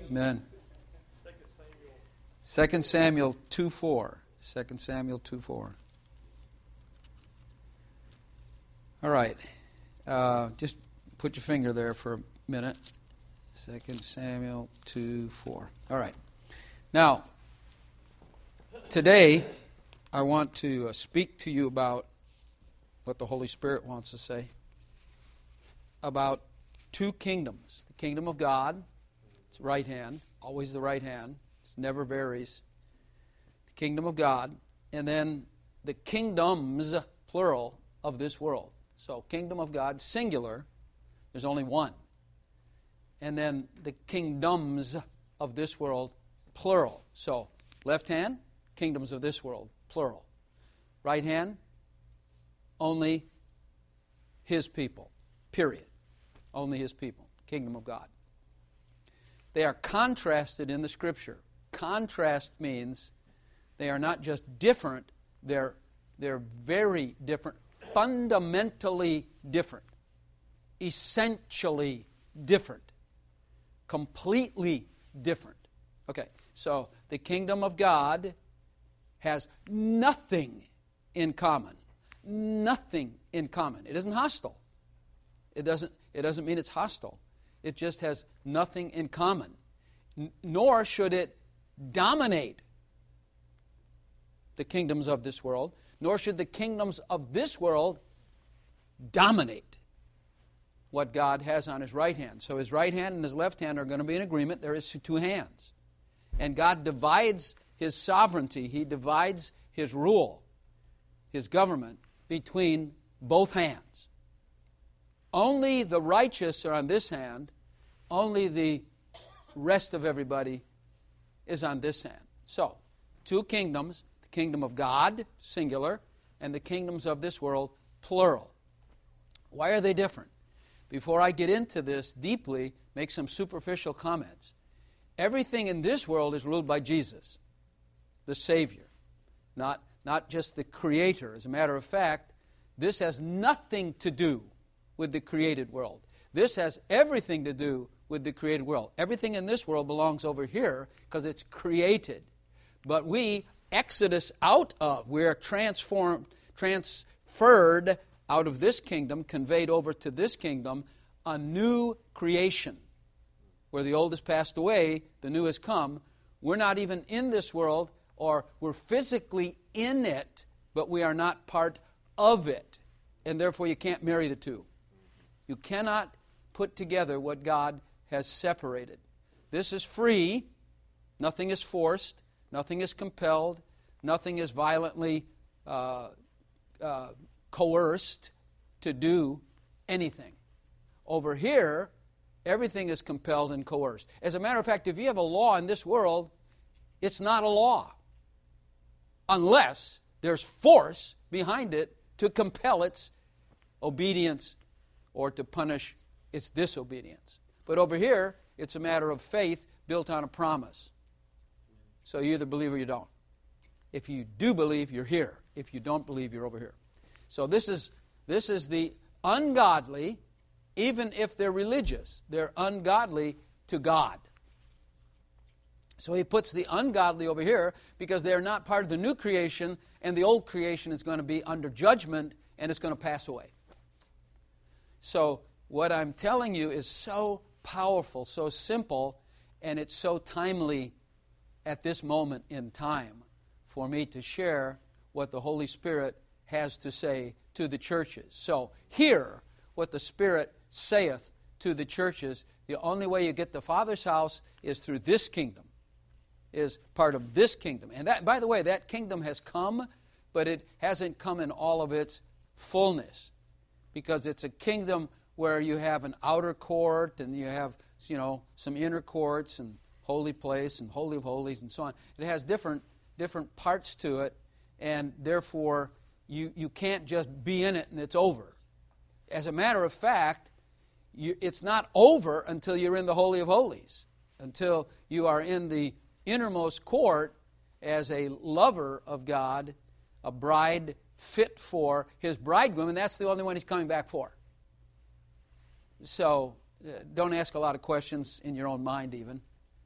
Amen. 2 Samuel 2:4. 2 Samuel 2:4. All right. Just put your finger there for a minute. 2 Samuel 2:4. All right. Now, today I want to speak to you about what the Holy Spirit wants to say about two kingdoms. The kingdom of God, it's right hand, always the right hand. It never varies. The kingdom of God, and then the kingdoms, plural, of this world. So, kingdom of God, singular, there's only one. And then the kingdoms of this world, plural. So, left hand, kingdoms of this world, plural. Right hand, only His people, period. Only His people, kingdom of God. They are contrasted in the Scripture. Contrast means they are not just different, they're very different, fundamentally different, essentially different, completely different. Okay, so the kingdom of God has nothing in common. Nothing in common. It isn't hostile. It doesn't mean it's hostile. It just has nothing in common. Nor should it dominate the kingdoms of this world, nor should the kingdoms of this world dominate what God has on His right hand. So His right hand and His left hand are going to be in agreement. There is two hands. And God divides His sovereignty. He divides His rule, His government, between both hands. Only the righteous are on this hand. Only the rest of everybody is on this hand. So, two kingdoms, the kingdom of God, singular, and the kingdoms of this world, plural. Why are they different? Before I get into this deeply, make some superficial comments. Everything in this world is ruled by Jesus, the Savior, not just the Creator. As a matter of fact, this has nothing to do with the created world. This has everything to do with the created world. Everything in this world belongs over here because it's created. But we exodus out of, we are transferred out of this kingdom, conveyed over to this kingdom, a new creation. Where the old has passed away, the new has come. We're not even in this world, or we're physically in it, but we are not part of it. And therefore you can't marry the two. You cannot put together what God has separated. This is free. Nothing is forced. Nothing is compelled. Nothing is violently coerced to do anything. Over here, everything is compelled and coerced. As a matter of fact, if you have a law in this world, it's not a law. Unless there's force behind it to compel its obedience or to punish its disobedience. But over here, it's a matter of faith built on a promise. So you either believe or you don't. If you do believe, you're here. If you don't believe, you're over here. So this is the ungodly, even if they're religious. They're ungodly to God. So He puts the ungodly over here because they're not part of the new creation, and the old creation is going to be under judgment, and it's going to pass away. So what I'm telling you is so powerful, so simple, and it's so timely at this moment in time for me to share what the Holy Spirit has to say to the churches. So hear what the Spirit saith to the churches. The only way you get the Father's house is through this kingdom, is part of this kingdom. And that, by the way, that kingdom has come, but it hasn't come in all of its fullness, because it's a kingdom where you have an outer court and you have, some inner courts and holy place and holy of holies and so on. It has different parts to it, and therefore you can't just be in it and it's over. As a matter of fact, it's not over until you're in the Holy of Holies, until you are in the innermost court as a lover of God, a bride fit for His bridegroom, and that's the only one He's coming back for. So don't ask a lot of questions in your own mind even.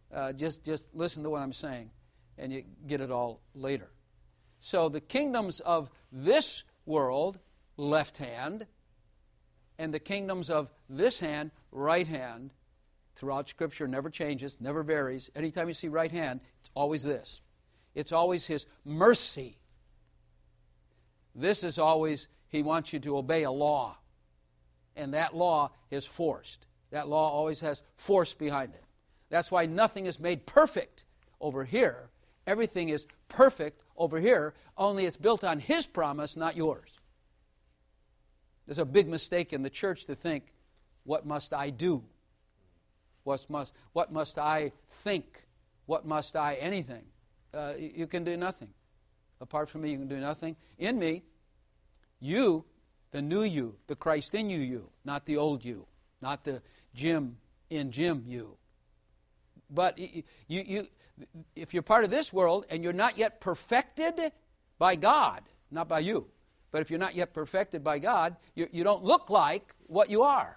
Just listen to what I'm saying, and you get it all later. So the kingdoms of this world, left hand, and the kingdoms of this hand, right hand, throughout Scripture never changes, never varies. Anytime you see right hand, it's always this. It's always His mercy. This is always, He wants you to obey a law. And that law is forced. That law always has force behind it. That's why nothing is made perfect over here. Everything is perfect over here, only it's built on His promise, not yours. There's a big mistake in the church to think, what must I do? What must I think? What must I anything? You can do nothing. Apart from me, you can do nothing. In me, you, the new you, the Christ in you, not the old you, not the Jim in Jim you. But you, if you're part of this world and you're not yet perfected by God, not by you, but if you're not yet perfected by God, you don't look like what you are.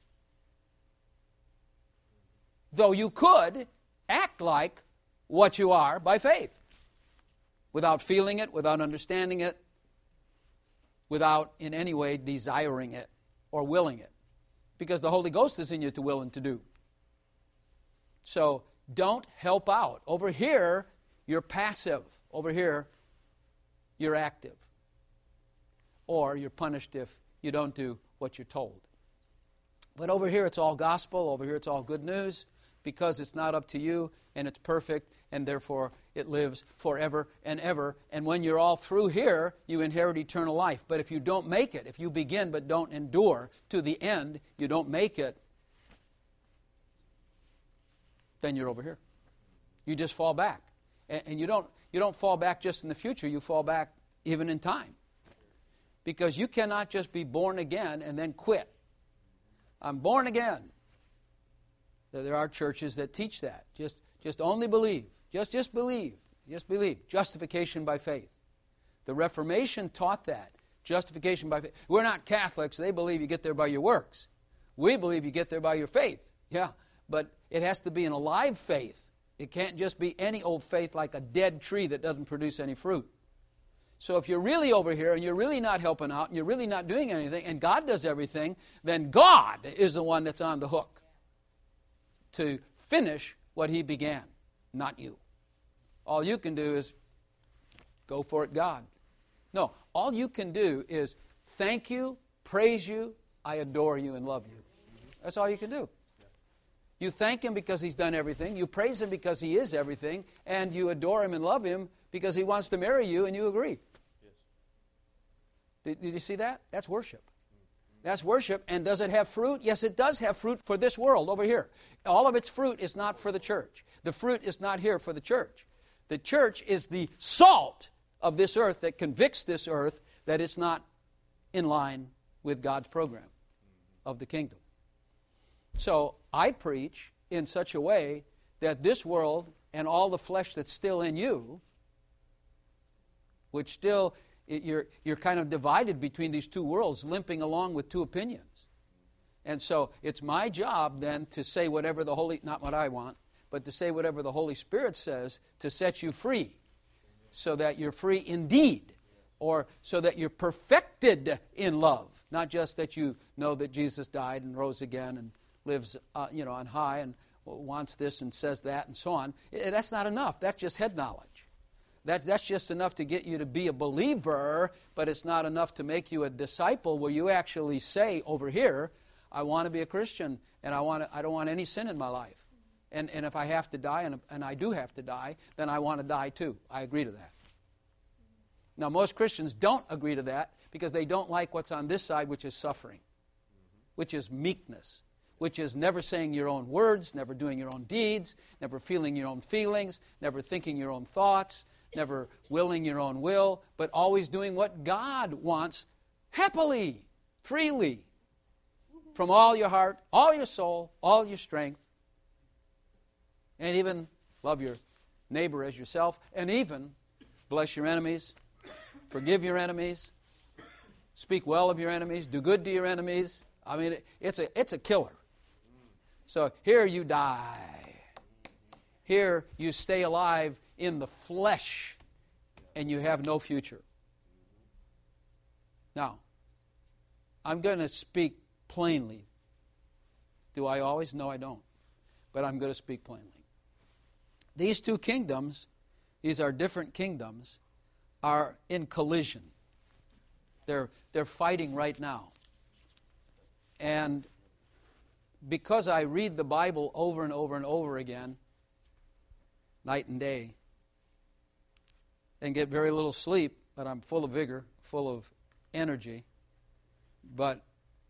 Though you could act like what you are by faith, without feeling it, without understanding it, without in any way desiring it or willing it, because the Holy Ghost is in you to will and to do. So don't help out. Over here, you're passive. Over here, you're active. Or you're punished if you don't do what you're told. But over here, it's all gospel. Over here, it's all good news, because it's not up to you, and it's perfect, and therefore it lives forever and ever. And when you're all through here, you inherit eternal life. But if you don't make it, if you begin but don't endure to the end, you don't make it, then you're over here. You just fall back. And you don't fall back just in the future, you fall back even in time. Because you cannot just be born again and then quit. I'm born again. There are churches that teach that. Just only believe. Just believe. Just believe. Justification by faith. The Reformation taught that. Justification by faith. We're not Catholics. They believe you get there by your works. We believe you get there by your faith. Yeah, but it has to be an alive faith. It can't just be any old faith like a dead tree that doesn't produce any fruit. So if you're really over here and you're really not helping out and you're really not doing anything and God does everything, then God is the one that's on the hook to finish what He began, not you. All you can do is go for it, God. No, all you can do is thank you, praise you, I adore you and love you. That's all you can do. You thank Him because He's done everything. You praise Him because He is everything. And you adore Him and love Him because He wants to marry you and you agree. Did you see that? That's worship. That's worship. And does it have fruit? Yes, it does have fruit for this world over here. All of its fruit is not for the church. The fruit is not here for the church. The church is the salt of this earth that convicts this earth that it's not in line with God's program of the kingdom. So I preach in such a way that this world and all the flesh that's still in you, which still, you're kind of divided between these two worlds, limping along with two opinions. And so it's my job then to say whatever the Holy, not what I want, but to say whatever the Holy Spirit says to set you free, so that you're free indeed, or so that you're perfected in love. Not just that you know that Jesus died and rose again and lives on high and wants this and says that and so on. That's not enough. That's just head knowledge. That's just enough to get you to be a believer, but it's not enough to make you a disciple where you actually say over here, I want to be a Christian and I don't want any sin in my life. And if I have to die, and I do have to die, then I want to die too. I agree to that. Now, most Christians don't agree to that because they don't like what's on this side, which is suffering, which is meekness, which is never saying your own words, never doing your own deeds, never feeling your own feelings, never thinking your own thoughts, never willing your own will, but always doing what God wants happily, freely, from all your heart, all your soul, all your strength, and even love your neighbor as yourself, and even bless your enemies, forgive your enemies, speak well of your enemies, do good to your enemies. I mean, it's a killer. So here you die. Here, you stay alive in the flesh, and you have no future. Now, I'm going to speak plainly. Do I always? No, I don't. But I'm going to speak plainly. These two kingdoms, these are different kingdoms, are in collision. They're fighting right now. And because I read the Bible over and over and over again, night and day, and get very little sleep, but I'm full of vigor, full of energy. But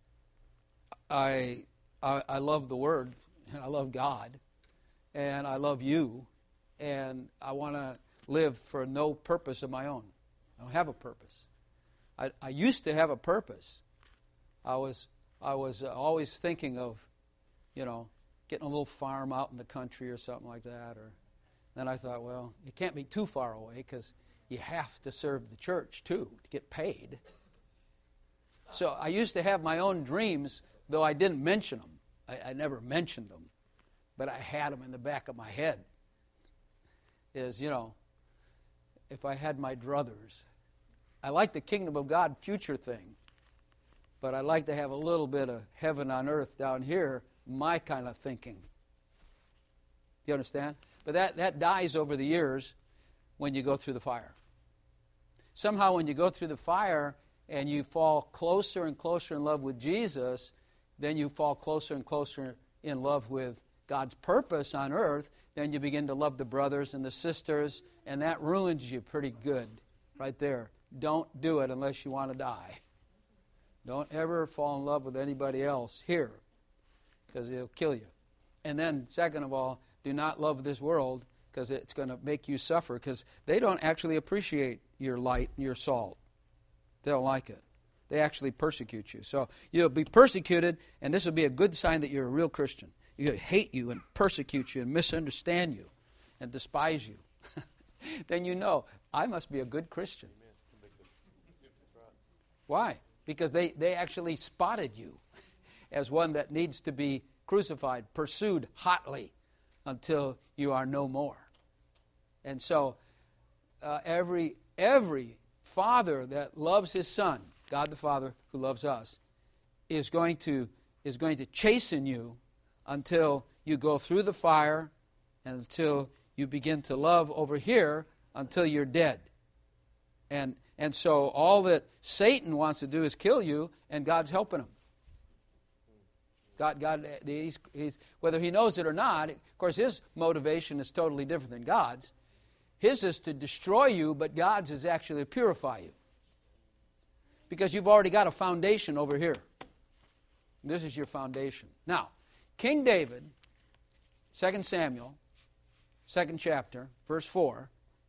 I love the Word, and I love God, and I love you, and I want to live for no purpose of my own. I don't have a purpose. I used to have a purpose. I was always thinking of, getting a little farm out in the country or something like that. Or then I thought, well, you can't be too far away because you have to serve the church too to get paid. So I used to have my own dreams, though I didn't mention them. I never mentioned them, but I had them in the back of my head. If I had my druthers. I like the kingdom of God future thing, but I like to have a little bit of heaven on earth down here, my kind of thinking. Do you understand? But that dies over the years when you go through the fire. Somehow when you go through the fire and you fall closer and closer in love with Jesus, then you fall closer and closer in love with God's purpose on earth, then you begin to love the brothers and the sisters, and that ruins you pretty good right there. Don't do it unless you want to die. Don't ever fall in love with anybody else here, because it'll kill you. And then, second of all, do not love this world, because it's going to make you suffer, because they don't actually appreciate your light and your salt. They don't like it. They actually persecute you. So you'll be persecuted, and this will be a good sign that you're a real Christian. You hate you and persecute you and misunderstand you and despise you. Then you know, I must be a good Christian. Why? Because they actually spotted you as one that needs to be crucified, pursued hotly until you are no more. And so every father that loves his son, God the Father who loves us, is going to chasten you until you go through the fire and until you begin to love over here until you're dead. And so all that Satan wants to do is kill you, and God's helping him. God, he's whether he knows it or not, of course his motivation is totally different than God's. His is to destroy you, but God's is actually to purify you. Because you've already got a foundation over here. This is your foundation. Now, King David, 2 Samuel, 2nd chapter, verse 4,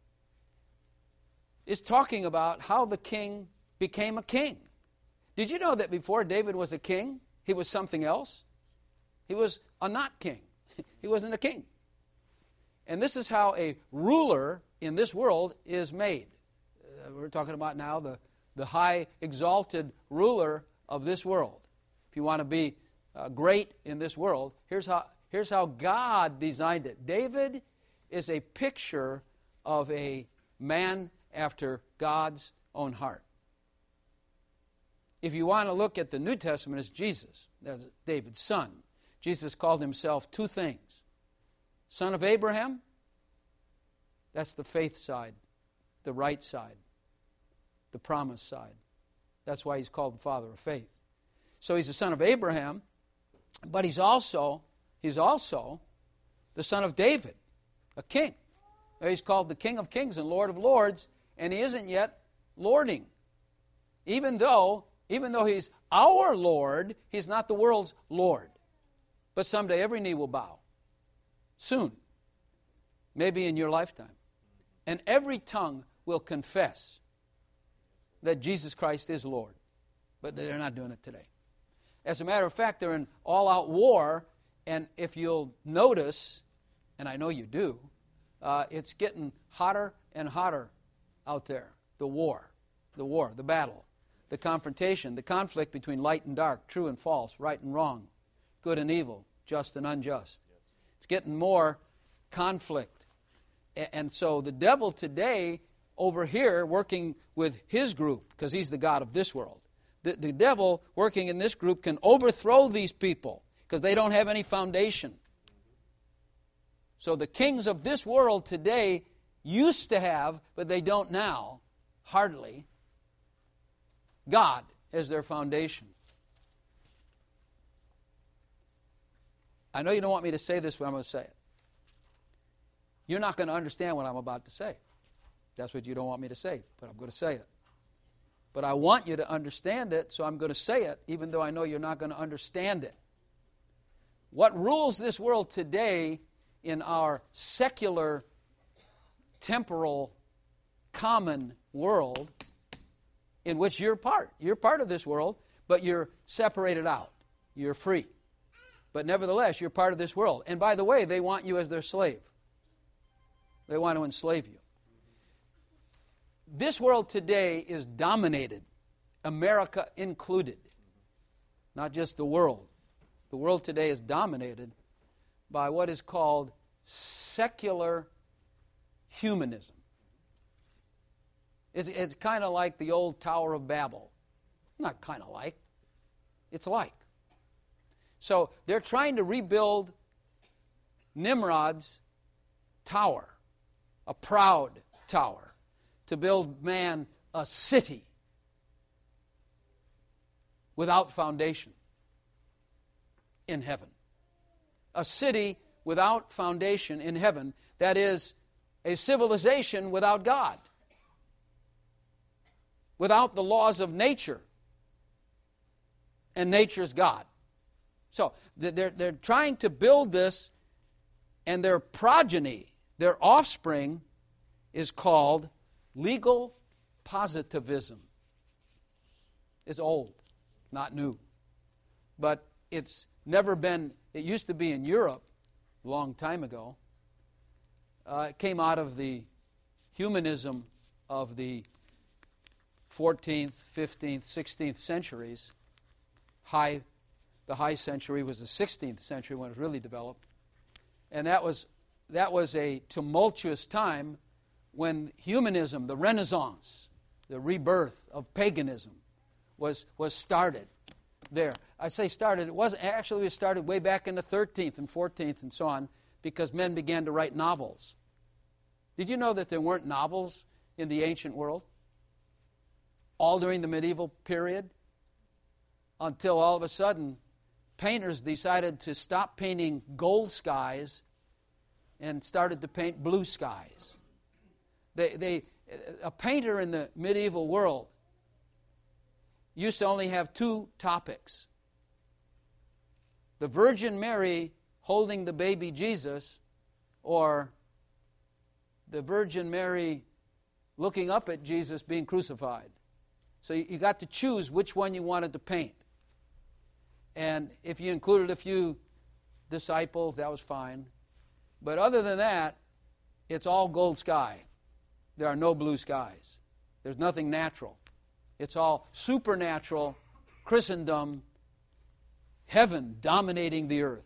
is talking about how the king became a king. Did you know that before David was a king, he was something else? He was a not king. He wasn't a king. And this is how a ruler in this world is made. We're talking about now the high exalted ruler of this world. If you want to be great in this world, here's how God designed it. David is a picture of a man after God's own heart. If you want to look at the New Testament, it's Jesus. That's David's son. Jesus called himself two things. Son of Abraham, that's the faith side, the right side, the promise side. That's why he's called the father of faith. So he's the son of Abraham, but he's also the son of David, a king. He's called the King of Kings and Lord of Lords, and he isn't yet lording. Even though he's our Lord, he's not the world's Lord. But someday every knee will bow. Soon. Maybe in your lifetime. And every tongue will confess that Jesus Christ is Lord. But they're not doing it today. As a matter of fact, they're in all-out war, and if you'll notice, and I know you do, it's getting hotter and hotter out there. The war, the battle, the confrontation, the conflict between light and dark, true and false, right and wrong, good and evil, just and unjust. It's getting more conflict. And so the devil today over here working with his group, because he's the god of this world, the devil working in this group can overthrow these people because they don't have any foundation. So the kings of this world today used to have, but they don't now, hardly, God as their foundation. I know you don't want me to say this, but I'm going to say it. You're not going to understand what I'm about to say. That's what you don't want me to say, but I'm going to say it. But I want you to understand it, so I'm going to say it, even though I know you're not going to understand it. What rules this world today in our secular, temporal, common world in which you're part. You're part of this world, but you're separated out. You're free. But nevertheless, you're part of this world. And by the way, they want you as their slave. They want to enslave you. This world today is dominated, America included. Not just the world. The world today is dominated by what is called secular humanism. It's kind of like the old Tower of Babel. Not kind of like. It's like. So they're trying to rebuild Nimrod's tower, a proud tower, to build man a city without foundation in heaven. A city without foundation in heaven, that is, a civilization without God, without the laws of nature, and nature's God. So they're trying to build this, and their progeny, their offspring, is called legal positivism. It's old, not new. But it's never been, it used to be in Europe a long time ago. It came out of the humanism of the 14th, 15th, 16th centuries. The high century was the 16th century when it was really developed. And that was a tumultuous time when humanism, the Renaissance, the rebirth of paganism, was started there. I say started, it wasn't actually, it started way back in the 13th and 14th and so on, because men began to write novels. Did you know that there weren't novels in the ancient world? All during the medieval period? Until all of a sudden, painters decided to stop painting gold skies and started to paint blue skies. A painter in the medieval world used to only have two topics: the Virgin Mary holding the baby Jesus, or the Virgin Mary looking up at Jesus being crucified. So you got to choose which one you wanted to paint. And if you included a few disciples, that was fine. But other than that, it's all gold sky. There are no blue skies. There's nothing natural. It's all supernatural, Christendom, heaven dominating the earth.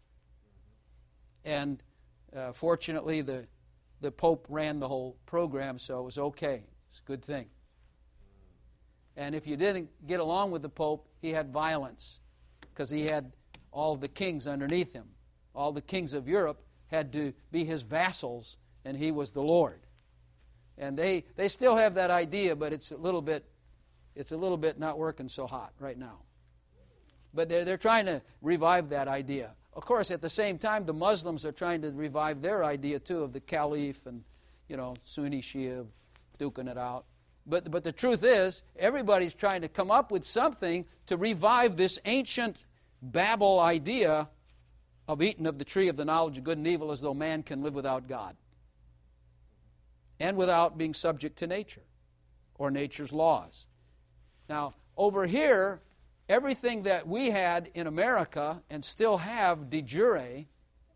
And fortunately, the Pope ran the whole program, so it was okay. It's a good thing. And if you didn't get along with the Pope, he had violence, because he had all the kings underneath him. All the kings of Europe had to be his vassals, and he was the Lord. And they still have that idea, but it's a little bit not working so hot right now. But they're trying to revive that idea. Of course, at the same time, the Muslims are trying to revive their idea too of the Caliph and, Sunni Shia duking it out. But the truth is, everybody's trying to come up with something to revive this ancient Babel idea of eating of the tree of the knowledge of good and evil, as though man can live without God and without being subject to nature or nature's laws. Now, over here, everything that we had in America and still have de jure,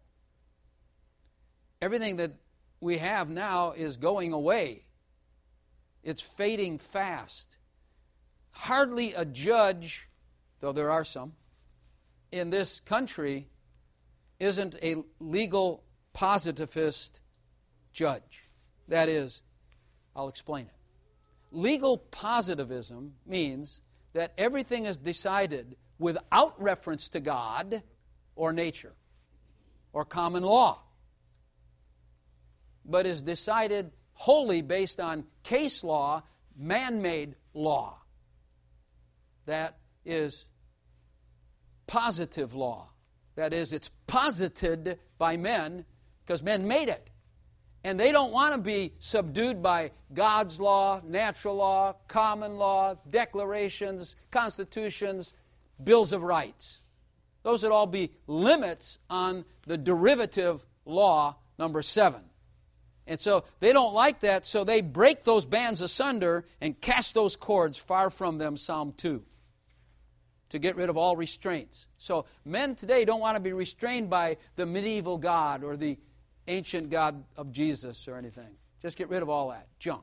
everything that we have now is going away. It's fading fast. Hardly a judge, though there are some, in this country isn't a legal positivist judge. That is, I'll explain it. Legal positivism means that everything is decided without reference to God or nature or common law, but is decided wholly based on case law, man-made law. That is positive law. That is, it's posited by men because men made it. And they don't want to be subdued by God's law, natural law, common law, declarations, constitutions, bills of rights. Those would all be limits on the derivative law, number 7. And so they don't like that, so they break those bands asunder and cast those cords far from them, Psalm 2, to get rid of all restraints. So men today don't want to be restrained by the medieval God or the ancient God of Jesus or anything. Just get rid of all that junk.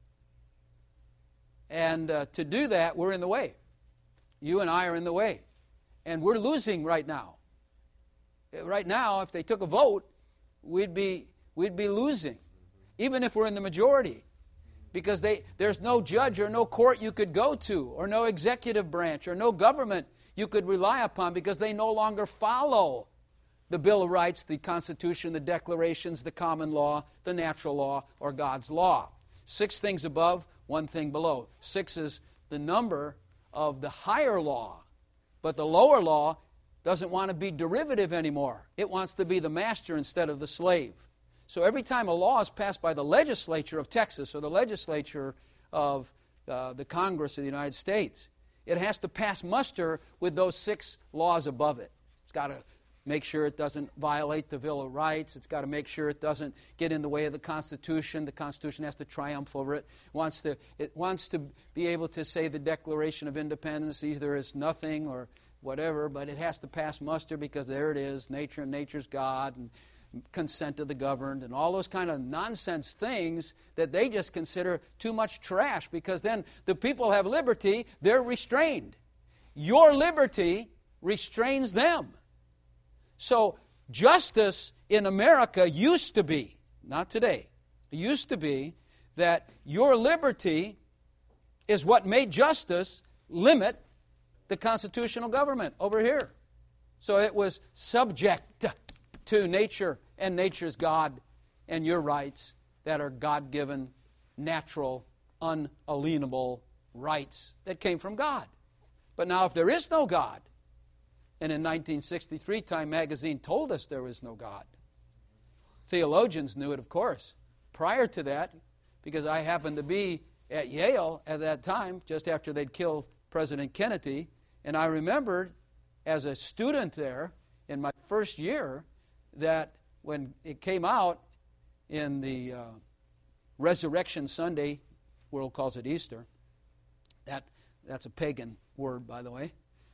And to do that, we're in the way. You and I are in the way. And we're losing right now. Right now, if they took a vote, we'd be losing, even if we're in the majority. Because there's no judge or no court you could go to, or no executive branch, or no government you could rely upon, because they no longer follow the Bill of Rights, the Constitution, the declarations, the common law, the natural law, or God's law. 6 things above, 1 thing below. 6 is the number of the higher law. But the lower law doesn't want to be derivative anymore. It wants to be the master instead of the slave. So every time a law is passed by the legislature of Texas or the legislature of the Congress of the United States, it has to pass muster with those 6 laws above it. It's got to make sure it doesn't violate the Bill of Rights. It's got to make sure it doesn't get in the way of the Constitution. The Constitution has to triumph over it. It wants to be able to say the Declaration of Independence either is nothing or whatever, but it has to pass muster because there it is, nature and nature's God, and consent of the governed, and all those kind of nonsense things that they just consider too much trash, because then the people have liberty, they're restrained. Your liberty restrains them. So justice in America used to be, not today, it used to be that your liberty is what made justice limit the constitutional government over here. So it was subject to nature and nature's God and your rights that are God-given, natural, unalienable rights that came from God. But now if there is no God, and in 1963, Time magazine told us there was no God. Theologians knew it, of course. Prior to that, because I happened to be at Yale at that time, just after they'd killed President Kennedy, and I remembered as a student there in my first year that when it came out in the Resurrection Sunday, the world calls it Easter. That's a pagan word, by the way.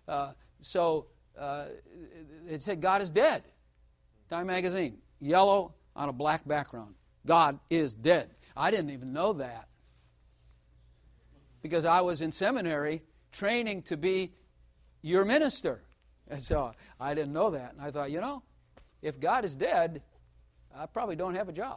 It said, God is dead. Time magazine, yellow on a black background. God is dead. I didn't even know that, because I was in seminary training to be your minister. And so I didn't know that. And I thought, if God is dead, I probably don't have a job.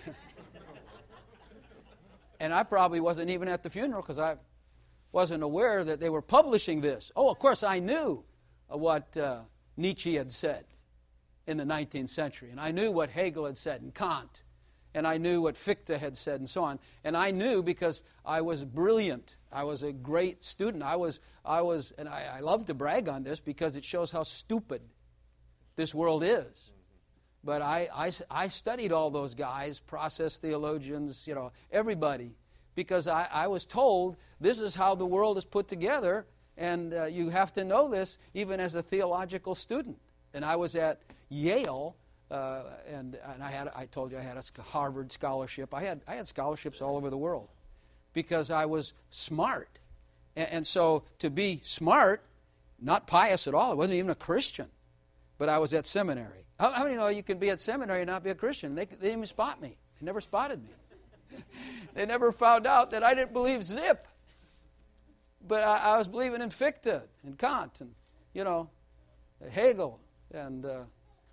And I probably wasn't even at the funeral because I wasn't aware that they were publishing this. Oh, of course, I knew what Nietzsche had said in the 19th century. And I knew what Hegel had said and Kant. And I knew what Fichte had said and so on. And I knew because I was brilliant. I was a great student. I love to brag on this because it shows how stupid this world is. But I studied all those guys, process theologians, everybody, because I was told this is how the world is put together, and you have to know this even as a theological student. And I was at Yale, and I told you I had a Harvard scholarship. I had scholarships all over the world because I was smart. And so to be smart, not pious at all, I wasn't even a Christian, but I was at seminary. How many know you can be at seminary and not be a Christian? They didn't even spot me. They never spotted me. They never found out that I didn't believe zip. But I was believing in Fichte and Kant and, Hegel and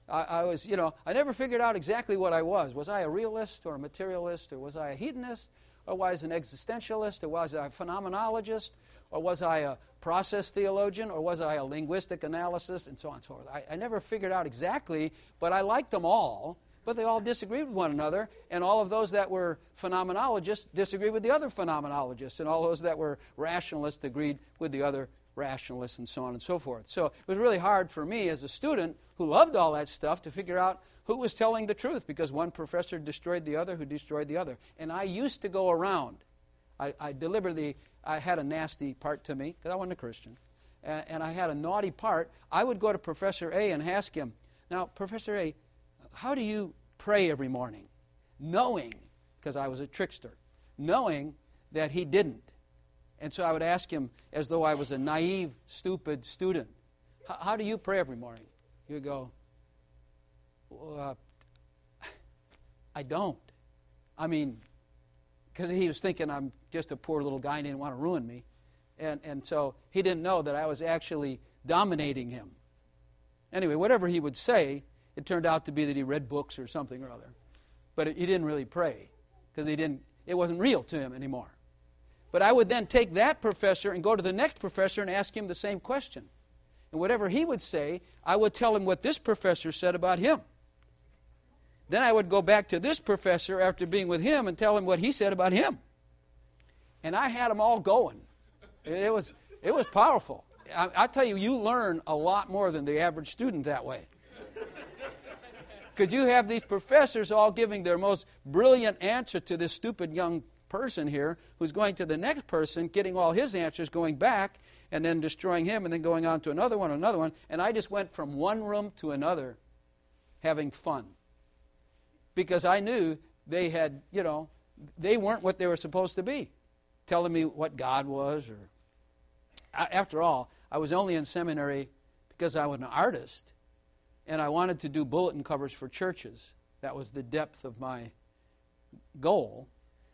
I was, I never figured out exactly what I was. Was I a realist or a materialist, or was I a hedonist, or was I an existentialist, or was I a phenomenologist, or was I a process theologian, or was I a linguistic analyst, and so on and so forth. I never figured out exactly, but I liked them all, but they all disagreed with one another, and all of those that were phenomenologists disagreed with the other phenomenologists, and all those that were rationalists agreed with the other rationalists, and so on and so forth. So it was really hard for me as a student who loved all that stuff to figure out who was telling the truth, because one professor destroyed the other who destroyed the other. And I used to go around. I deliberately, I had a nasty part to me, because I wasn't a Christian, and I had a naughty part. I would go to Professor A and ask him, now, Professor A, how do you pray every morning? Knowing, because I was a trickster, knowing that he didn't. And so I would ask him as though I was a naive, stupid student, how do you pray every morning? He would go, I don't. I mean, because he was thinking I'm just a poor little guy and didn't want to ruin me. And so he didn't know that I was actually dominating him. Anyway, whatever he would say, it turned out to be that he read books or something or other. But he didn't really pray, because it wasn't real to him anymore. But I would then take that professor and go to the next professor and ask him the same question. And whatever he would say, I would tell him what this professor said about him. Then I would go back to this professor after being with him and tell him what he said about him. And I had them all going. It was powerful. I tell you, you learn a lot more than the average student that way. Because you have these professors all giving their most brilliant answer to this stupid young person here, who's going to the next person, getting all his answers, going back, and then destroying him, and then going on to another one, and I just went from one room to another having fun. Because I knew they had, they weren't what they were supposed to be, telling me what God was. Or after all, I was only in seminary because I was an artist, and I wanted to do bulletin covers for churches. That was the depth of my goal.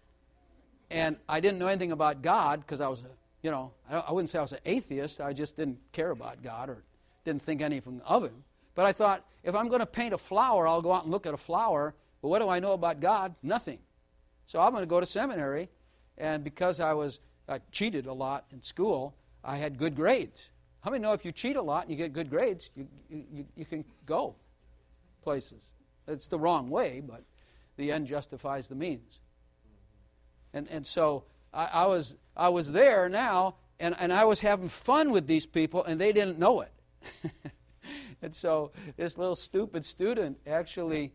And I didn't know anything about God, because I was, I wouldn't say I was an atheist. I just didn't care about God or didn't think anything of Him. But I thought, if I'm going to paint a flower, I'll go out and look at a flower. But what do I know about God? Nothing. So I'm going to go to seminary. And because I cheated a lot in school, I had good grades. How many know if you cheat a lot and you get good grades, you can go places? It's the wrong way, but the end justifies the means. And so I was there now, and I was having fun with these people, and they didn't know it. And so this little stupid student actually,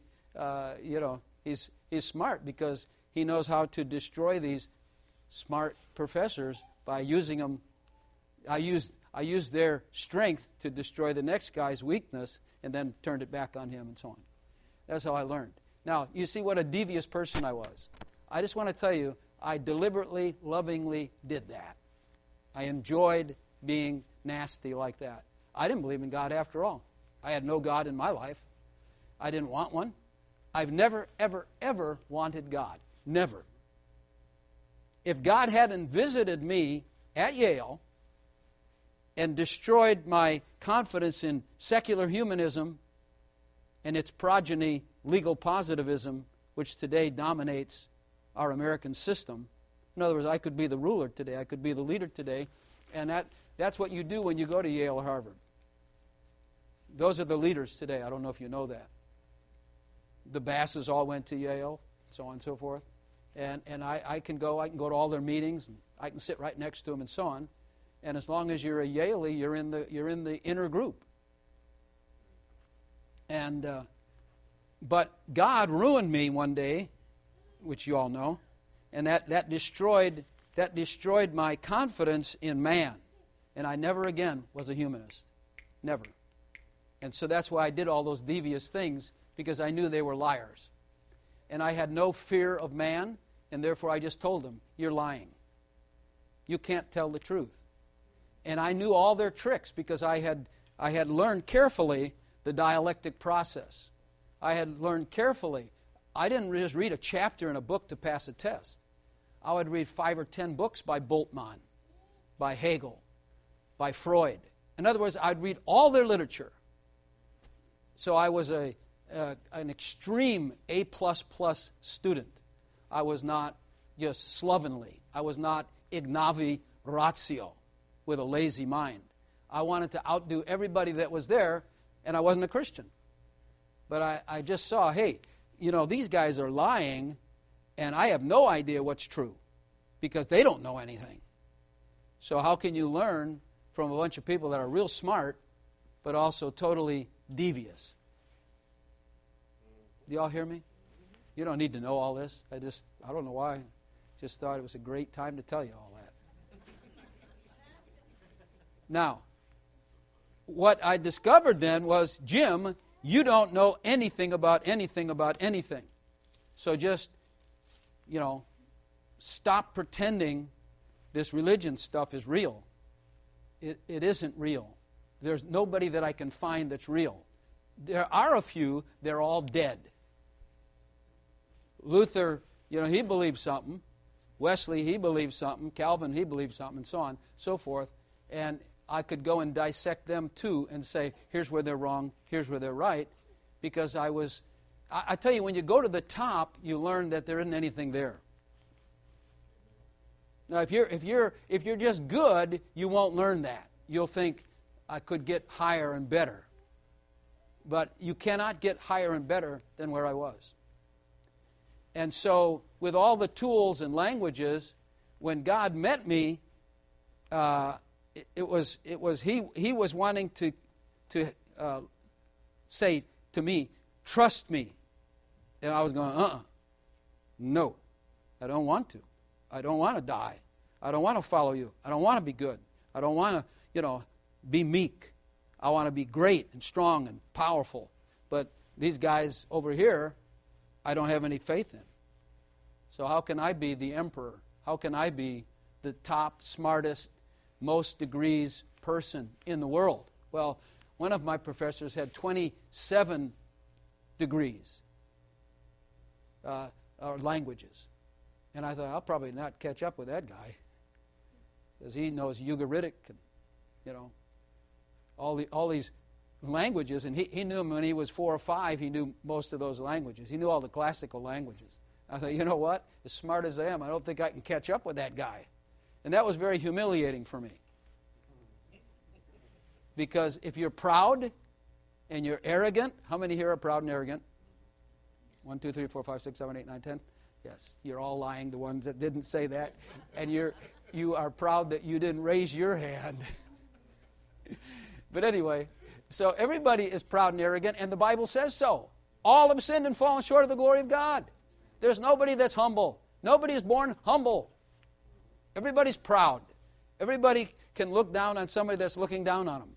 he's smart, because he knows how to destroy these smart professors by using them. I used their strength to destroy the next guy's weakness, and then turned it back on him, and so on. That's how I learned. Now, you see what a devious person I was. I just want to tell you, I deliberately, lovingly did that. I enjoyed being nasty like that. I didn't believe in God after all. I had no God in my life. I didn't want one. I've never, ever, ever wanted God. Never. If God hadn't visited me at Yale and destroyed my confidence in secular humanism and its progeny, legal positivism, which today dominates our American system. In other words, I could be the ruler today. I could be the leader today. And that's what you do when you go to Yale or Harvard. Those are the leaders today. I don't know if you know that. The Basses all went to Yale, so on and so forth. And I can go to all their meetings, and I can sit right next to them and so on. And as long as you're a Yalie, you're in the inner group. And but God ruined me one day, which you all know, and that destroyed my confidence in man, and I never again was a humanist, never. And so that's why I did all those devious things, because I knew they were liars, and I had no fear of man, and therefore I just told them, "You're lying. You can't tell the truth." And I knew all their tricks, because I had learned carefully the dialectic process. I had learned carefully. I didn't just read a chapter in a book to pass a test. I would read 5 or 10 books by Bultmann, by Hegel, by Freud. In other words, I'd read all their literature So I was an extreme A++ student. I was not just slovenly. I was not ignavi ratio, with a lazy mind. I wanted to outdo everybody that was there, and I wasn't a Christian. But I just saw, hey, these guys are lying, and I have no idea what's true because they don't know anything. So how can you learn from a bunch of people that are real smart but also totally devious? Do y'all hear me? You don't need to know all this. I don't know why. Just thought it was a great time to tell you all that. Now, what I discovered then was, Jim, you don't know anything about anything about anything. So just, stop pretending this religion stuff is real. It isn't real. There's nobody that I can find that's real. There are a few, they're all dead. Luther, he believed something. Wesley, he believed something. Calvin, he believed something, and so on, so forth. And I could go and dissect them too and say, here's where they're wrong, here's where they're right, because I tell you, when you go to the top, you learn that there isn't anything there. Now, if you're just good, you won't learn that. You'll think, I could get higher and better. But you cannot get higher and better than where I was. And so, with all the tools and languages, when God met me, he was wanting to say to me, trust me. And I was going, no, I don't want to. I don't want to die. I don't want to follow you. I don't want to be good. I don't want to, be meek. I want to be great and strong and powerful. But these guys over here, I don't have any faith in. So how can I be the emperor? How can I be the top, smartest, most degrees person in the world? Well, one of my professors had 27 degrees, or languages. And I thought, I'll probably not catch up with that guy, because he knows Ugaritic and, all these languages. And he knew them when he was 4 or 5. He knew most of those languages. He knew all the classical languages. I thought, you know what? As smart as I am, I don't think I can catch up with that guy. And that was very humiliating for me. Because if you're proud and you're arrogant, how many here are proud and arrogant? 1, 2, 3, 4, 5, 6, 7, 8, 9, 10. Yes, you're all lying, the ones that didn't say that. And you are proud that you didn't raise your hand. But anyway, so everybody is proud and arrogant, and the Bible says so. All have sinned and fallen short of the glory of God. There's nobody that's humble. Nobody is born humble. Everybody's proud. Everybody can look down on somebody that's looking down on them.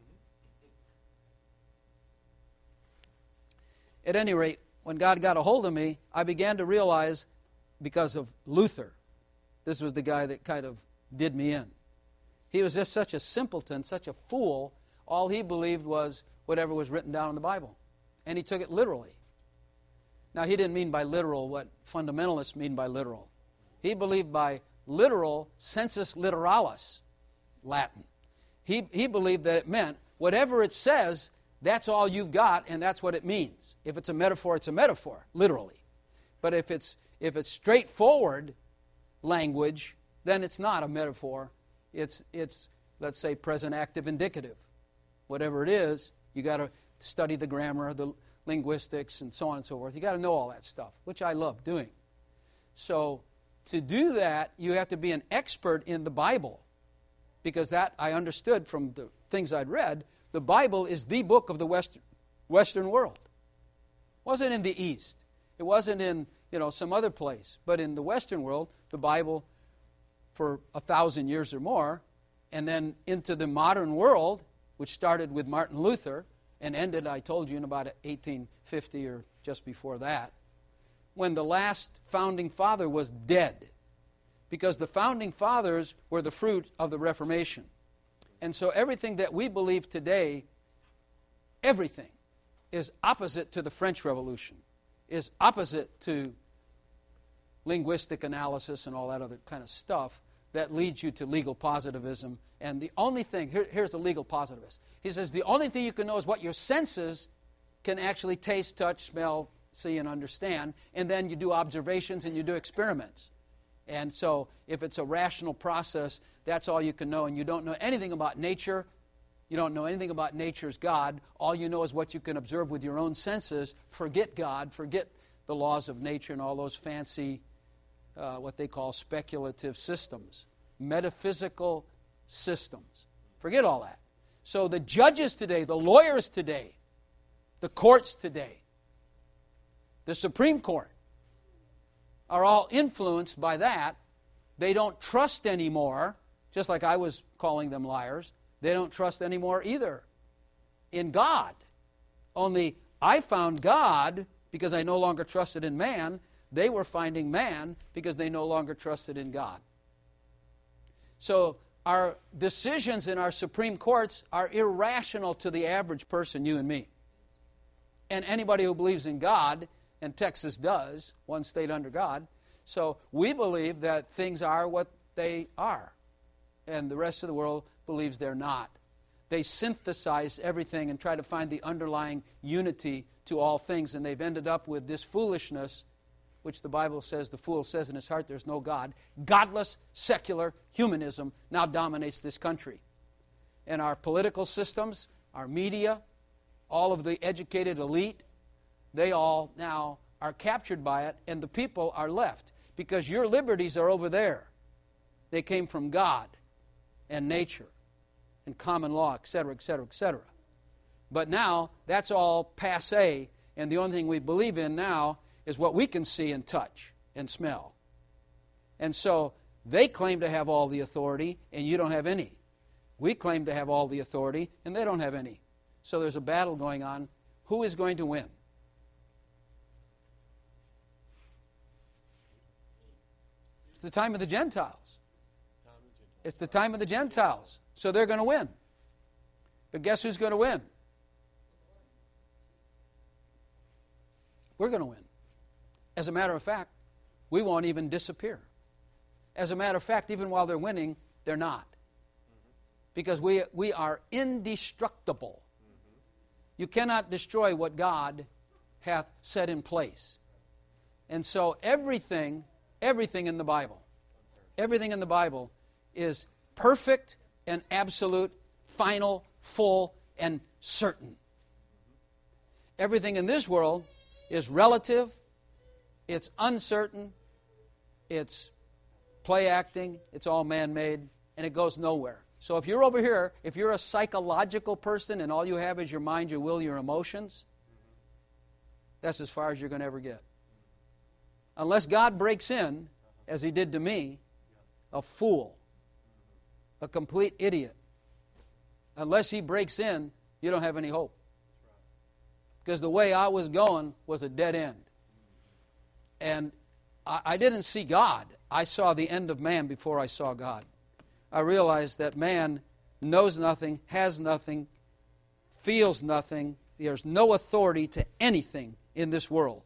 At any rate, when God got a hold of me, I began to realize, because of Luther, this was the guy that kind of did me in. He was just such a simpleton, such a fool. All he believed was whatever was written down in the Bible. And he took it literally. Now, he didn't mean by literal what fundamentalists mean by literal. He believed by literal, sensus literalis, Latin. He believed that it meant whatever it says, that's all you've got, and that's what it means. If it's a metaphor, literally. But if it's straightforward language, then it's not a metaphor. It's let's say, present active indicative. Whatever it is, you got to study the grammar, the linguistics, and so on and so forth. You got to know all that stuff, which I love doing. So to do that, you have to be an expert in the Bible, because that I understood from the things I'd read. The Bible is the book of the Western world. It wasn't in the East. It wasn't in some other place. But in the Western world, the Bible, for 1,000 years or more, and then into the modern world, which started with Martin Luther and ended, I told you, in about 1850 or just before that, when the last founding father was dead. Because the founding fathers were the fruit of the Reformation. And so everything that we believe today, everything, is opposite to the French Revolution, is opposite to linguistic analysis and all that other kind of stuff that leads you to legal positivism. And the only thing, here's the legal positivist. He says the only thing you can know is what your senses can actually taste, touch, smell, see, and understand. And then you do observations and you do experiments. And so if it's a rational process, that's all you can know. And you don't know anything about nature. You don't know anything about nature's God. All you know is what you can observe with your own senses. Forget God. Forget the laws of nature and all those fancy, what they call speculative systems. Metaphysical systems. Forget all that. So the judges today, the lawyers today, the courts today, the Supreme Court, are all influenced by that. They don't trust anymore, just like I was calling them liars. They don't trust anymore either in God. Only I found God because I no longer trusted in man. They were finding man because they no longer trusted in God. So our decisions in our Supreme Courts are irrational to the average person, you and me. And anybody who believes in God, and Texas does, one state under God. So we believe that things are what they are. And the rest of the world believes they're not. They synthesize everything and try to find the underlying unity to all things. And they've ended up with this foolishness, which the Bible says, the fool says in his heart, there's no God. Godless, secular humanism now dominates this country. And our political systems, our media, all of the educated elite, they all now are captured by it, and the people are left. Because your liberties are over there. They came from God and nature and common law, etc., etc., etc. But now, that's all passé, and the only thing we believe in now is what we can see and touch and smell. And so, they claim to have all the authority, and you don't have any. We claim to have all the authority, and they don't have any. So there's a battle going on. Who is going to win? It's the time of the Gentiles. It's the time of the Gentiles. So they're going to win. But guess who's going to win? We're going to win. As a matter of fact, we won't even disappear. As a matter of fact, even while they're winning, they're not. Because we are indestructible. You cannot destroy what God hath set in place. And so everything in the Bible is perfect and absolute, final, full, and certain. Everything in this world is relative, it's uncertain, it's play acting, it's all man-made, and it goes nowhere. So if you're over here, if you're a psychological person and all you have is your mind, your will, your emotions, that's as far as you're going to ever get. Unless God breaks in, as He did to me, a fool, a complete idiot. Unless He breaks in, you don't have any hope. Because the way I was going was a dead end. And I didn't see God. I saw the end of man before I saw God. I realized that man knows nothing, has nothing, feels nothing. There's no authority to anything in this world.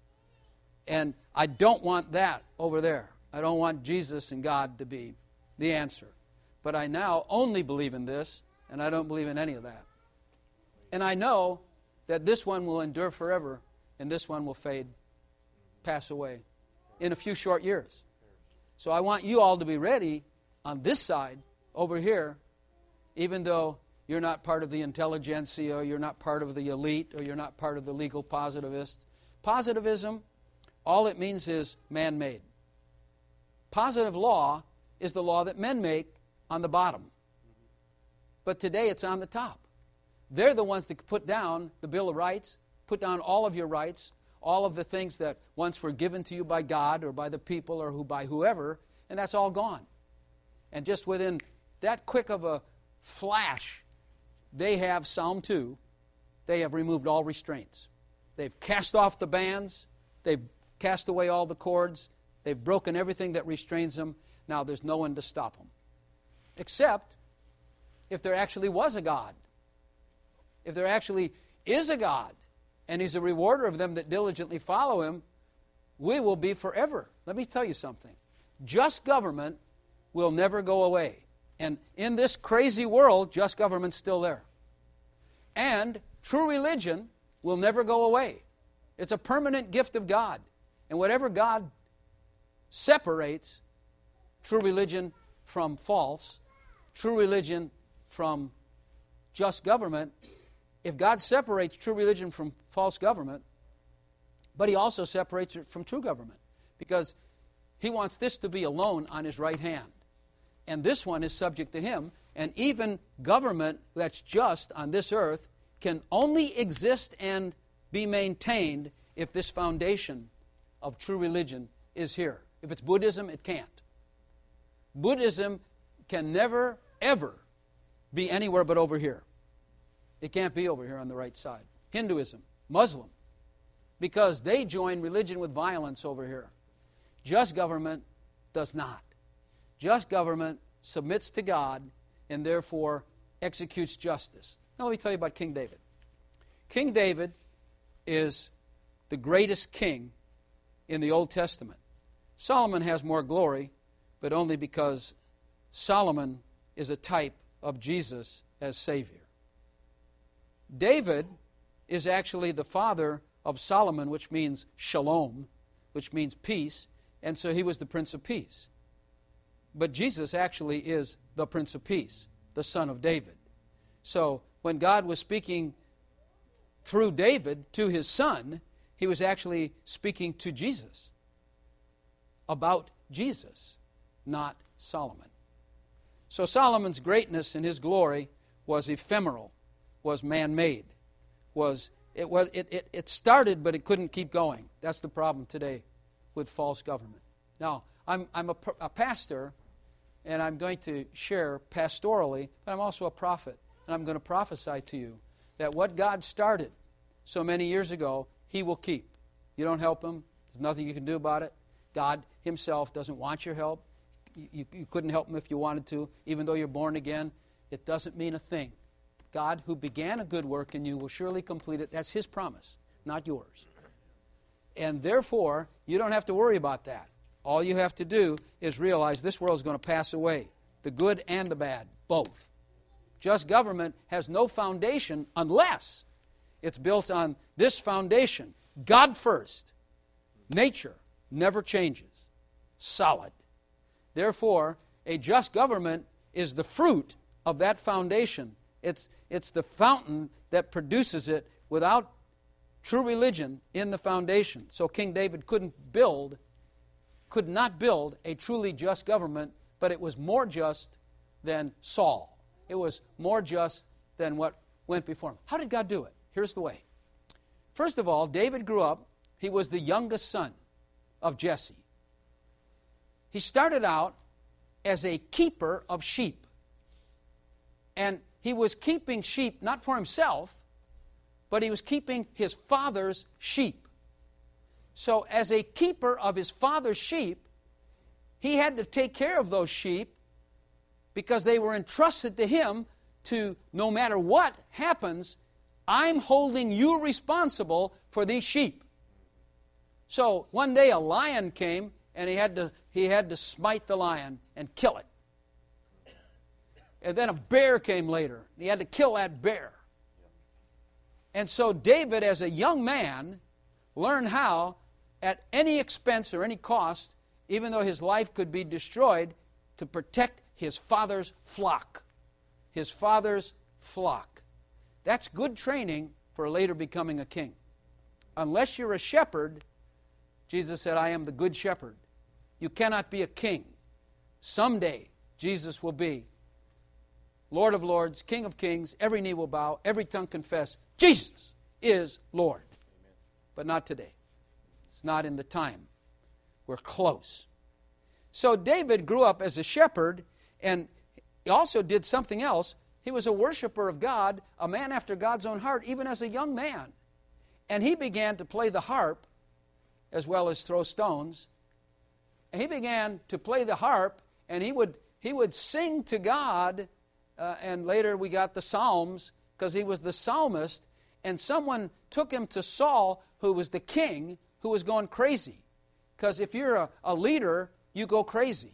And I don't want that over there. I don't want Jesus and God to be the answer. But I now only believe in this, and I don't believe in any of that. And I know that this one will endure forever, and this one will fade, pass away in a few short years. So I want you all to be ready on this side, over here, even though you're not part of the intelligentsia, or you're not part of the elite, or you're not part of the legal positivists. Positivism, all it means is man-made. Positive law is the law that men make on the bottom. But today it's on the top. They're the ones that put down the Bill of Rights, put down all of your rights, all of the things that once were given to you by God or by the people or by whoever, and that's all gone. And just within that quick of a flash, they have, Psalm 2, they have removed all restraints. They've cast off the bands. They've cast away all the cords. They've broken everything that restrains them. Now there's no one to stop them. Except if there actually was a God. If there actually is a God, and He's a rewarder of them that diligently follow Him, we will be forever. Let me tell you something. Just government will never go away. And in this crazy world, just government's still there. And true religion will never go away. It's a permanent gift of God. And whatever God separates true religion from false, true religion from just government, if God separates true religion from false government, but He also separates it from true government, because He wants this to be alone on His right hand. And this one is subject to Him, and even government that's just on this earth can only exist and be maintained if this foundation of true religion is here. If it's Buddhism, it can't. Buddhism can never, ever be anywhere but over here. It can't be over here on the right side. Hinduism, Muslim, because they join religion with violence over here. Just government does not. Just government submits to God and therefore executes justice. Now let me tell you about King David. King David is the greatest king in the Old Testament. Solomon has more glory, but only because Solomon is a type of Jesus as Savior. David is actually the father of Solomon, which means shalom, which means peace, and so he was the Prince of Peace. But Jesus actually is the Prince of Peace, the son of David. So when God was speaking through David to his son, He was actually speaking to Jesus, about Jesus, not Solomon. So Solomon's greatness and his glory was ephemeral, was man-made. It started, but it couldn't keep going. That's the problem today with false government. Now, I'm a pastor, and I'm going to share pastorally, but I'm also a prophet, and I'm going to prophesy to you that what God started so many years ago, He will keep. You don't help Him. There's nothing you can do about it. God Himself doesn't want your help. You couldn't help Him if you wanted to, even though you're born again. It doesn't mean a thing. God, who began a good work in you, will surely complete it. That's His promise, not yours. And therefore, you don't have to worry about that. All you have to do is realize this world is going to pass away, the good and the bad, both. Just government has no foundation unless it's built on this foundation. God first. Nature never changes. Solid. Therefore, a just government is the fruit of that foundation. It's the fountain that produces it without true religion in the foundation. So King David could not build a truly just government, but it was more just than Saul. It was more just than what went before him. How did God do it? Here's the way. First of all, David grew up. He was the youngest son of Jesse. He started out as a keeper of sheep. And he was keeping sheep not for himself, but he was keeping his father's sheep. So as a keeper of his father's sheep, he had to take care of those sheep because they were entrusted to him to, no matter what happens, I'm holding you responsible for these sheep. So one day a lion came and he had to smite the lion and kill it. And then a bear came later and he had to kill that bear. And so David, as a young man, learned how, at any expense or any cost, even though his life could be destroyed, to protect his father's flock. His father's flock. That's good training for later becoming a king. Unless you're a shepherd, Jesus said, I am the good shepherd. You cannot be a king. Someday, Jesus will be Lord of lords, King of kings, every knee will bow, every tongue confess, Jesus is Lord. Amen. But not today. It's not in the time. We're close. So David grew up as a shepherd, and he also did something else. He was a worshiper of God, a man after God's own heart, even as a young man. And he began to play the harp as well as throw stones. And he began to play the harp, and he would sing to God. And later we got the Psalms, because he was the psalmist. And someone took him to Saul, who was the king, who was going crazy. Because if you're a leader, you go crazy.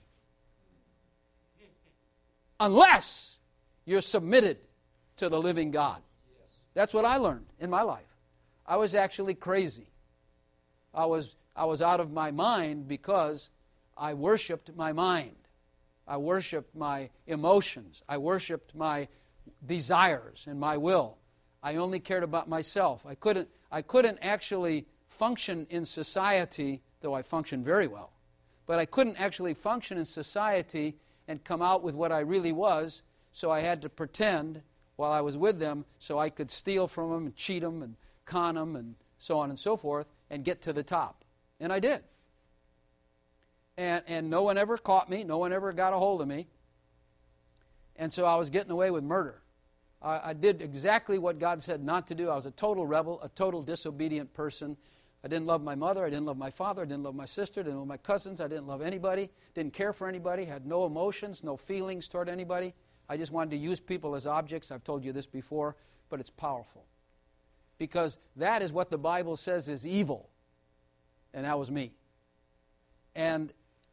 Unless you're submitted to the living God. That's what I learned in my life. I was actually crazy. I was out of my mind because I worshiped my mind. I worshiped my emotions. I worshiped my desires and my will. I only cared about myself. I couldn't actually function in society, though I functioned very well. But I couldn't actually function in society and come out with what I really was, so I had to pretend while I was with them so I could steal from them and cheat them and con them and so on and so forth and get to the top. And I did. And no one ever caught me. No one ever got a hold of me. And so I was getting away with murder. I did exactly what God said not to do. I was a total rebel, a total disobedient person. I didn't love my mother. I didn't love my father. I didn't love my sister. I didn't love my cousins. I didn't love anybody. Didn't care for anybody. Had no emotions, no feelings toward anybody. I just wanted to use people as objects. I've told you this before, but it's powerful. Because that is what the Bible says is evil. And that was me. And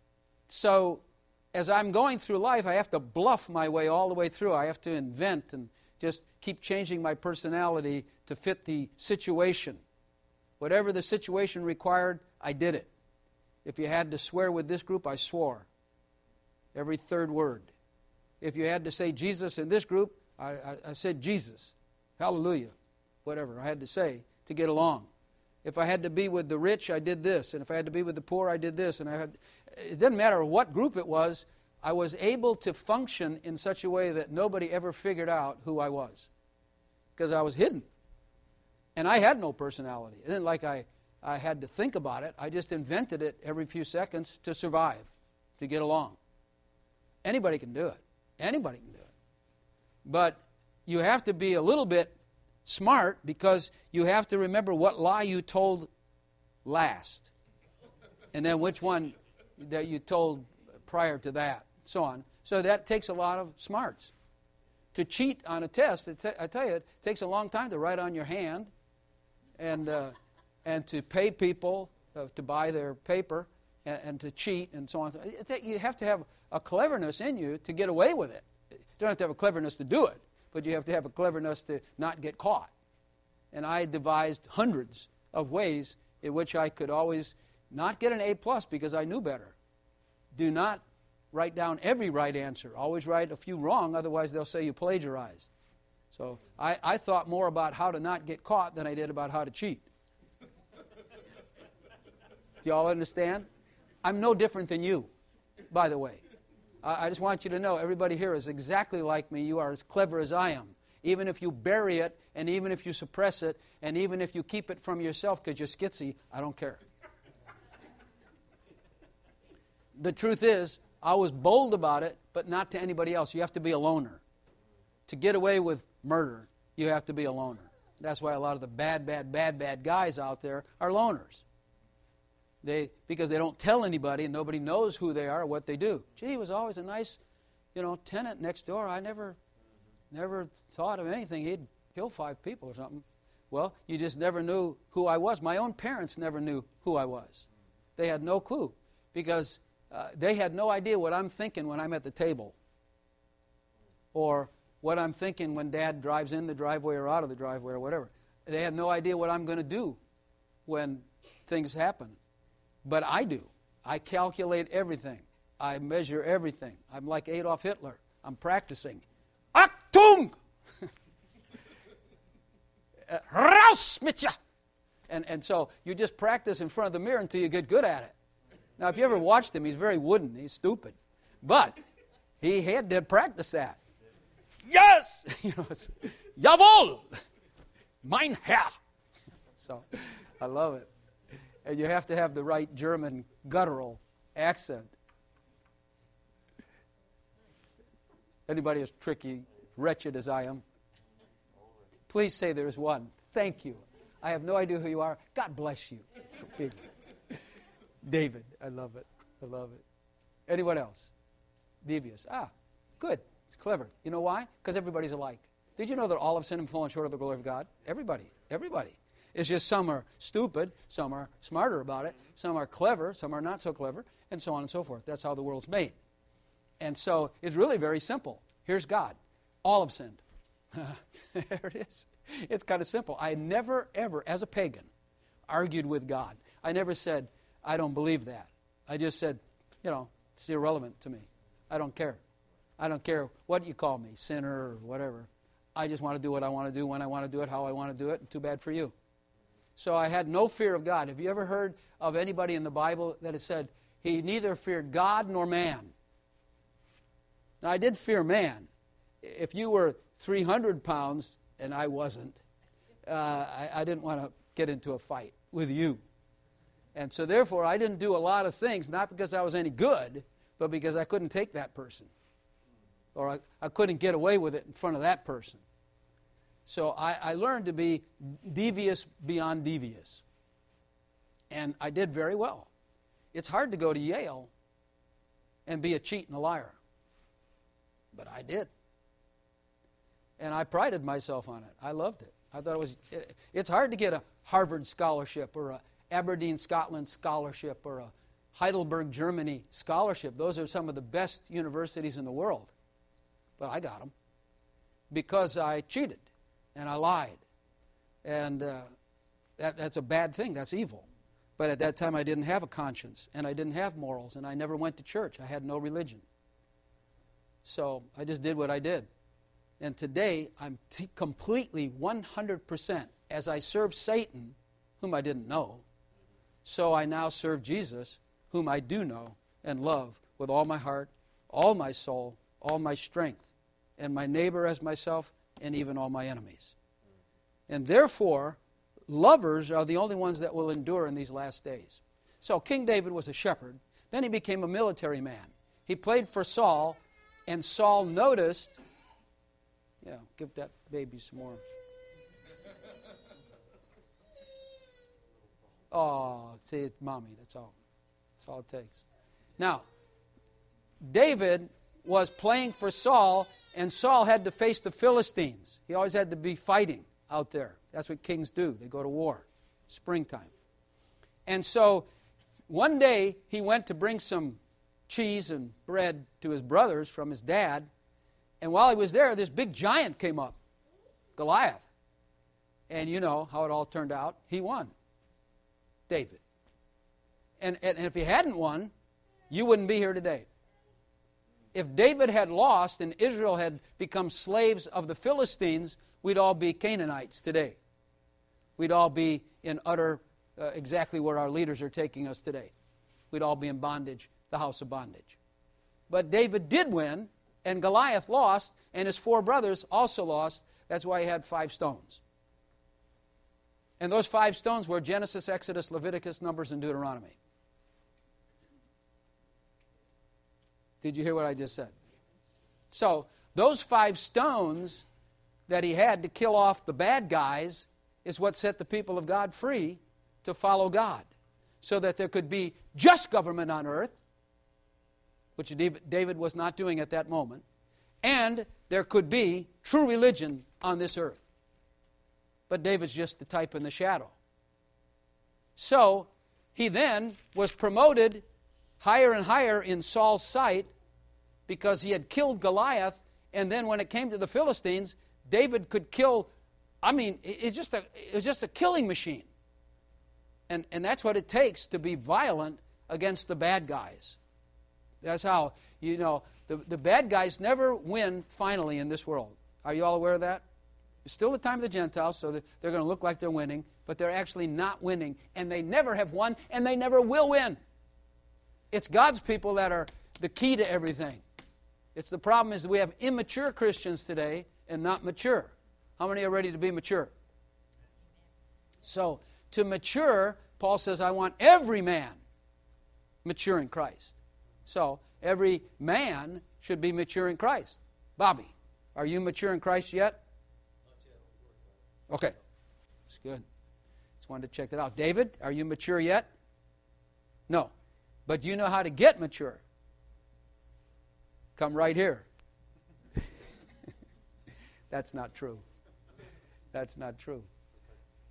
so as I'm going through life, I have to bluff my way all the way through. I have to invent and just keep changing my personality to fit the situation. Whatever the situation required, I did it. If you had to swear with this group, I swore. Every third word. If you had to say Jesus in this group, I said Jesus. Hallelujah. Whatever I had to say to get along. If I had to be with the rich, I did this. And if I had to be with the poor, I did this. And it didn't matter what group it was, I was able to function in such a way that nobody ever figured out who I was. Because I was hidden. And I had no personality. It isn't like I had to think about it. I just invented it every few seconds to survive, to get along. Anybody can do it. Anybody can do it. But you have to be a little bit smart because you have to remember what lie you told last. And then which one that you told prior to that, so on. So that takes a lot of smarts. To cheat on a test, I tell you, it takes a long time to write on your hand and to pay people to buy their paper and to cheat and so on. You have to have a cleverness in you to get away with it. You don't have to have a cleverness to do it, but you have to have a cleverness to not get caught. And I devised hundreds of ways in which I could always not get an A+ because I knew better. Do not write down every right answer. Always write a few wrong, otherwise they'll say you plagiarized. So I thought more about how to not get caught than I did about how to cheat. Do you all understand? I'm no different than you, by the way. I just want you to know, everybody here is exactly like me. You are as clever as I am. Even if you bury it, and even if you suppress it, and even if you keep it from yourself because you're skitsy, I don't care. The truth is, I was bold about it, but not to anybody else. You have to be a loner. To get away with murder, you have to be a loner. That's why a lot of the bad guys out there are loners. Because they don't tell anybody and nobody knows who they are or what they do. Gee, he was always a nice, tenant next door. I never thought of anything. He'd kill 5 people or something. Well, you just never knew who I was. My own parents never knew who I was. They had no clue because they had no idea what I'm thinking when I'm at the table or what I'm thinking when Dad drives in the driveway or out of the driveway or whatever. They had no idea what I'm going to do when things happen. But I do. I calculate everything. I measure everything. I'm like Adolf Hitler. I'm practicing. Achtung! Raus mit ja! And so you just practice in front of the mirror until you get good at it. Now, if you ever watched him, he's very wooden. He's stupid. But he had to practice that. Yes! Jawohl! Mein Herr! So I love it. And you have to have the right German guttural accent. Anybody as tricky, wretched as I am? Please say there is one. Thank you. I have no idea who you are. God bless you. David. I love it. I love it. Anyone else? Devious. Good. It's clever. You know why? Because everybody's alike. Did you know that all have sinned and fallen short of the glory of God? Everybody. Everybody. It's just some are stupid, some are smarter about it, some are clever, some are not so clever, and so on and so forth. That's how the world's made. And so it's really very simple. Here's God. All have sinned. There it is. It's kind of simple. I never, ever, as a pagan, argued with God. I never said, I don't believe that. I just said, it's irrelevant to me. I don't care. I don't care what you call me, sinner or whatever. I just want to do what I want to do, when I want to do it, how I want to do it, and too bad for you. So I had no fear of God. Have you ever heard of anybody in the Bible that has said, he neither feared God nor man? Now, I did fear man. If you were 300 pounds and I wasn't, I didn't want to get into a fight with you. And so therefore, I didn't do a lot of things, not because I was any good, but because I couldn't take that person. Or I couldn't get away with it in front of that person. So I learned to be devious beyond devious. And I did very well. It's hard to go to Yale and be a cheat and a liar. But I did. And I prided myself on it. I loved it. I thought it's hard to get a Harvard scholarship or a Aberdeen, Scotland scholarship or a Heidelberg, Germany scholarship. Those are some of the best universities in the world. But I got them because I cheated and I lied. And that's a bad thing. That's evil. But at that time I didn't have a conscience and I didn't have morals and I never went to church. I had no religion. So I just did what I did. And today I'm completely 100%, as I serve Satan, whom I didn't know, so I now serve Jesus, whom I do know and love with all my heart, all my soul, all my strength, and my neighbor as myself, and even all my enemies. And therefore, lovers are the only ones that will endure in these last days. So King David was a shepherd. Then he became a military man. He played for Saul, and Saul noticed... Yeah, give that baby some more. Oh, see, it's mommy. That's all. That's all it takes. Now, David was playing for Saul, and Saul had to face the Philistines. He always had to be fighting out there. That's what kings do. They go to war, springtime. And so one day he went to bring some cheese and bread to his brothers from his dad. And while he was there, this big giant came up, Goliath. And you know how it all turned out. He won, David. And if he hadn't won, you wouldn't be here today. If David had lost and Israel had become slaves of the Philistines, we'd all be Canaanites today. We'd all be in utter, exactly where our leaders are taking us today. We'd all be in bondage, the house of bondage. But David did win. And Goliath lost, and his 4 brothers also lost. That's why he had 5 stones. And those 5 stones were Genesis, Exodus, Leviticus, Numbers, and Deuteronomy. Did you hear what I just said? So, those 5 stones that he had to kill off the bad guys is what set the people of God free to follow God. So that there could be just government on earth, which David was not doing at that moment, and there could be true religion on this earth. But David's just the type and the shadow. So he then was promoted higher and higher in Saul's sight because he had killed Goliath, and then when it came to the Philistines, David could kill, it was just a killing machine. And that's what it takes to be violent against the bad guys. That's how, the bad guys never win finally in this world. Are you all aware of that? It's still the time of the Gentiles, so they're going to look like they're winning, but they're actually not winning, and they never have won, and they never will win. It's God's people that are the key to everything. The problem is that we have immature Christians today and not mature. How many are ready to be mature? So, to mature, Paul says, I want every man mature in Christ. So, every man should be mature in Christ. Bobby, are you mature in Christ yet? Not yet. Okay. That's good. Just wanted to check that out. David, are you mature yet? No. But do you know how to get mature? Come right here. That's not true. That's not true.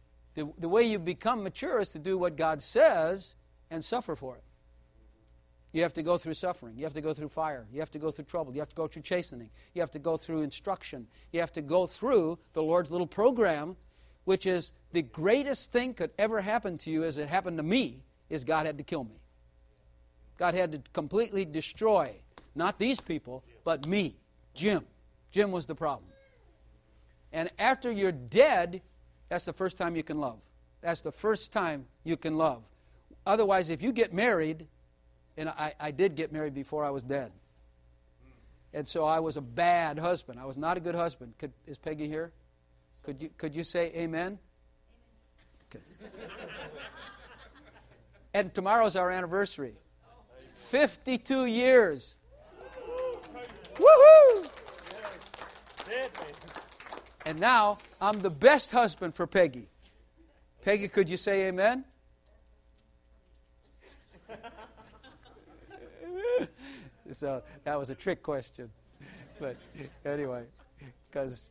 The way you become mature is to do what God says and suffer for it. You have to go through suffering. You have to go through fire. You have to go through trouble. You have to go through chastening. You have to go through instruction. You have to go through the Lord's little program, which is the greatest thing could ever happen to you, as it happened to me, is God had to kill me. God had to completely destroy, not these people, but me, Jim. Jim was the problem. And after you're dead, that's the first time you can love. That's the first time you can love. Otherwise, if you get married, and I did get married before I was dead. And so I was a bad husband. I was not a good husband. Is Peggy here? Could you say amen? Okay. And tomorrow's our anniversary. 52 years. Woohoo! And now I'm the best husband for Peggy. Peggy, could you say amen? So that was a trick question. But anyway, because,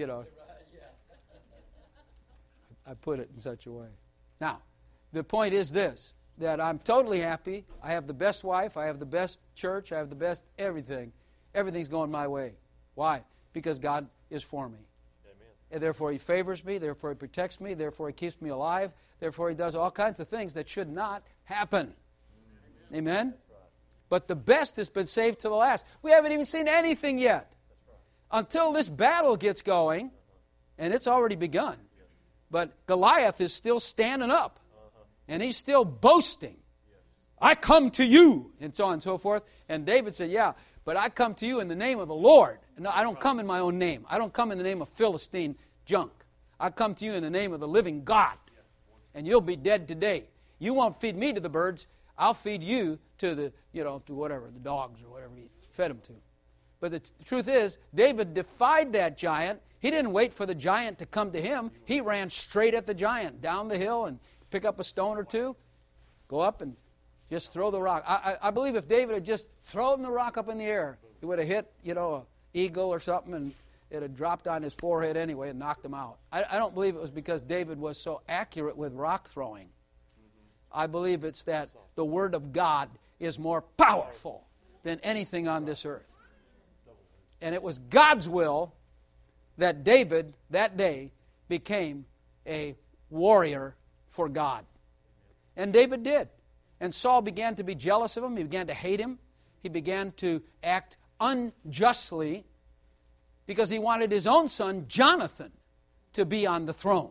I put it in such a way. Now, the point is this, that I'm totally happy. I have the best wife. I have the best church. I have the best everything. Everything's going my way. Why? Because God is for me. Amen. And therefore He favors me. Therefore He protects me. Therefore He keeps me alive. Therefore He does all kinds of things that should not happen. Amen? Amen? But the best has been saved to the last. We haven't even seen anything yet. Until this battle gets going, and it's already begun. But Goliath is still standing up. And he's still boasting. I come to you, and so on and so forth. And David said, yeah, but I come to you in the name of the Lord. No, I don't come in my own name. I don't come in the name of Philistine junk. I come to you in the name of the living God. And you'll be dead today. You won't feed me to the birds. I'll feed you to the, to whatever, the dogs or whatever he fed them to. But the truth is, David defied that giant. He didn't wait for the giant to come to him. He ran straight at the giant, down the hill, and pick up a stone or two, go up and just throw the rock. I believe if David had just thrown the rock up in the air, he would have hit, an eagle or something, and it had dropped on his forehead anyway and knocked him out. I don't believe it was because David was so accurate with rock throwing. I believe it's that the Word of God is more powerful than anything on this earth. And it was God's will that David, that day, became a warrior for God. And David did. And Saul began to be jealous of him. He began to hate him. He began to act unjustly because he wanted his own son, Jonathan, to be on the throne.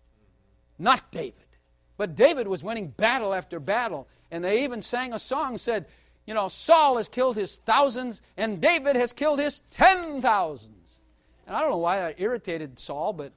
Not David. But David was winning battle after battle. And they even sang a song, said, Saul has killed his thousands and David has killed his 10,000s. And I don't know why that irritated Saul, but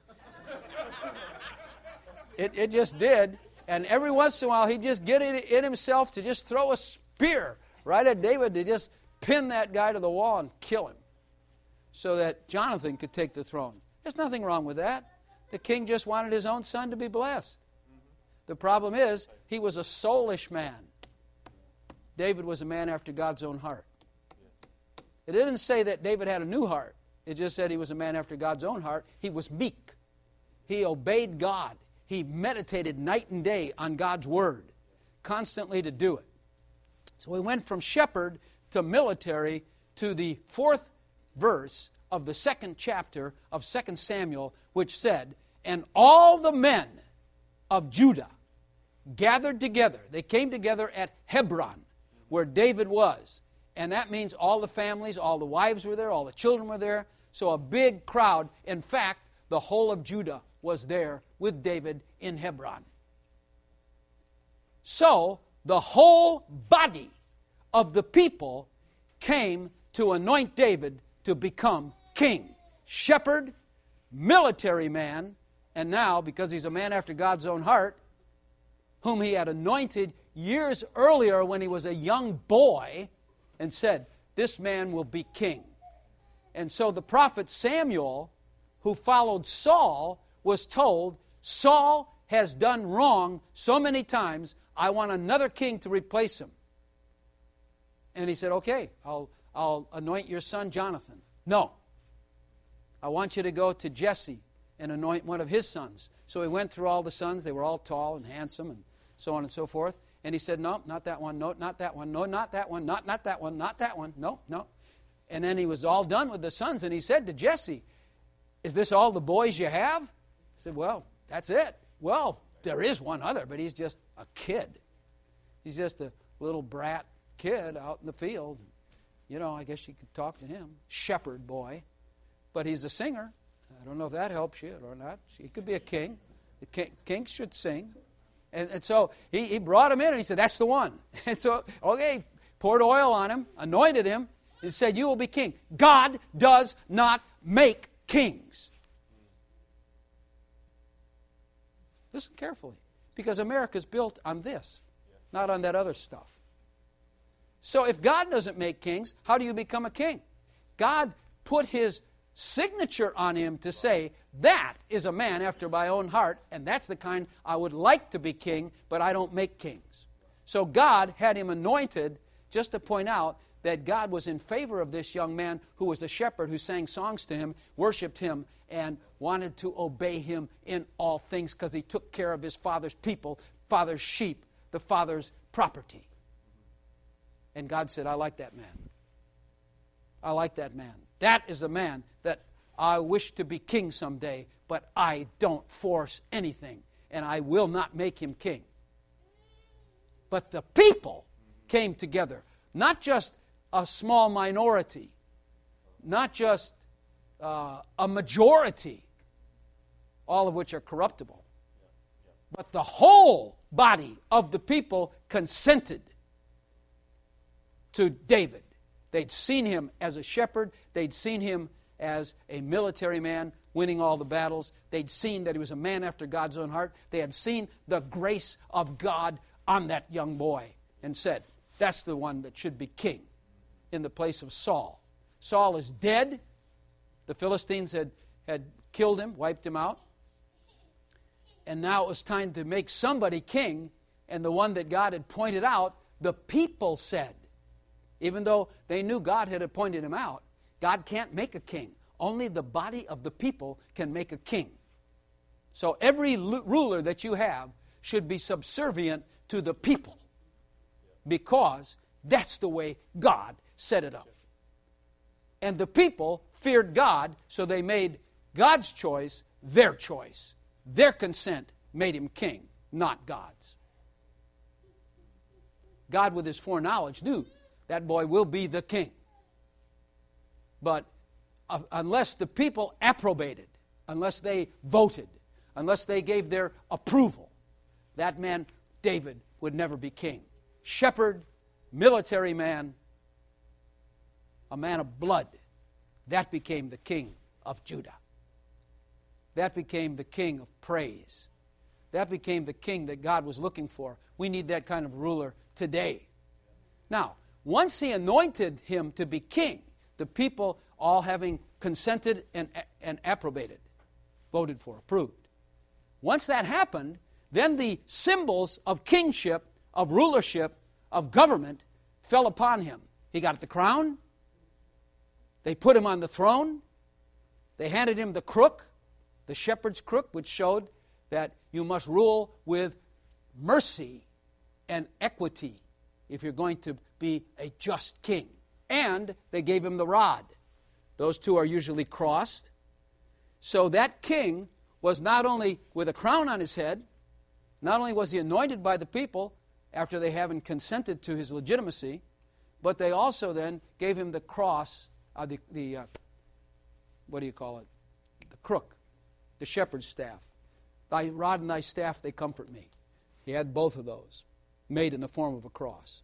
it just did. And every once in a while, he'd just get it in himself to just throw a spear right at David to just pin that guy to the wall and kill him so that Jonathan could take the throne. There's nothing wrong with that. The king just wanted his own son to be blessed. The problem is, he was a soulish man. David was a man after God's own heart. It didn't say that David had a new heart. It just said he was a man after God's own heart. He was meek. He obeyed God. He meditated night and day on God's Word, constantly to do it. So he went from shepherd to military to the 4th verse of the 2nd chapter of 2 Samuel, which said, and all the men of Judah gathered together. They came together at Hebron, where David was. And that means all the families, all the wives were there, all the children were there. So a big crowd. In fact, the whole of Judah was there with David in Hebron. So the whole body of the people came to anoint David to become king. Shepherd, military man, and now, because he's a man after God's own heart, whom he had anointed years earlier when he was a young boy, and said, this man will be king. And so the prophet Samuel, who followed Saul, was told, Saul has done wrong so many times, I want another king to replace him. And he said, okay, I'll anoint your son Jonathan. No. I want you to go to Jesse and anoint one of his sons. So he went through all the sons. They were all tall and handsome and so on and so forth. And he said, no, not that one, no, not that one, no, not that one, not that one, not that one, no, no. And then he was all done with the sons, and he said to Jesse, is this all the boys you have? He said, well, that's it. Well, there is one other, but he's just a kid. He's just a little brat kid out in the field. You know, I guess you could talk to him. Shepherd boy. But he's a singer. I don't know if that helps you or not. He could be a king. The kings should sing. And so he brought him in, and he said, that's the one. And so, okay, poured oil on him, anointed him, and said, you will be king. God does not make kings. Listen carefully, because America's built on this, not on that other stuff. So if God doesn't make kings, how do you become a king? God put His signature on him to say, that is a man after my own heart, and that's the kind I would like to be king, but I don't make kings. So God had him anointed just to point out that God was in favor of this young man who was a shepherd who sang songs to him, worshiped him, and wanted to obey him in all things because he took care of his father's people, father's sheep, the father's property. And God said, I like that man. I like that man. That is a man that I wish to be king someday, but I don't force anything, and I will not make him king. But the people came together, not just a small minority, not just a majority, all of which are corruptible, but the whole body of the people consented to David. They'd seen him as a shepherd. They'd seen him as a military man winning all the battles. They'd seen that he was a man after God's own heart. They had seen the grace of God on that young boy and said, that's the one that should be king in the place of Saul. Saul is dead. The Philistines had killed him, wiped him out. And now it was time to make somebody king, and the one that God had pointed out, the people said, even though they knew God had appointed him out, God can't make a king. Only the body of the people can make a king. So every ruler that you have should be subservient to the people, because that's the way God set it up. And the people feared God, so they made God's choice their choice. Their consent made him king, not God's. God, with his foreknowledge, knew that boy will be the king. But unless the people approbated, unless they voted, unless they gave their approval, that man, David, would never be king. Shepherd, military man, a man of blood, that became the king of Judah. That became the king of praise. That became the king that God was looking for. We need that kind of ruler today. Now, once he anointed him to be king, the people all having consented and approbated, voted for, approved. Once that happened, then the symbols of kingship, of rulership, of government fell upon him. He got the crown. They put him on the throne. They handed him the crook, the shepherd's crook, which showed that you must rule with mercy and equity if you're going to be a just king. And they gave him the rod. Those two are usually crossed. So that king was not only with a crown on his head, not only was he anointed by the people after they haven't consented to his legitimacy, but they also then gave him the cross, what do you call it? The crook, the shepherd's staff. Thy rod and thy staff, they comfort me. He had both of those, made in the form of a cross.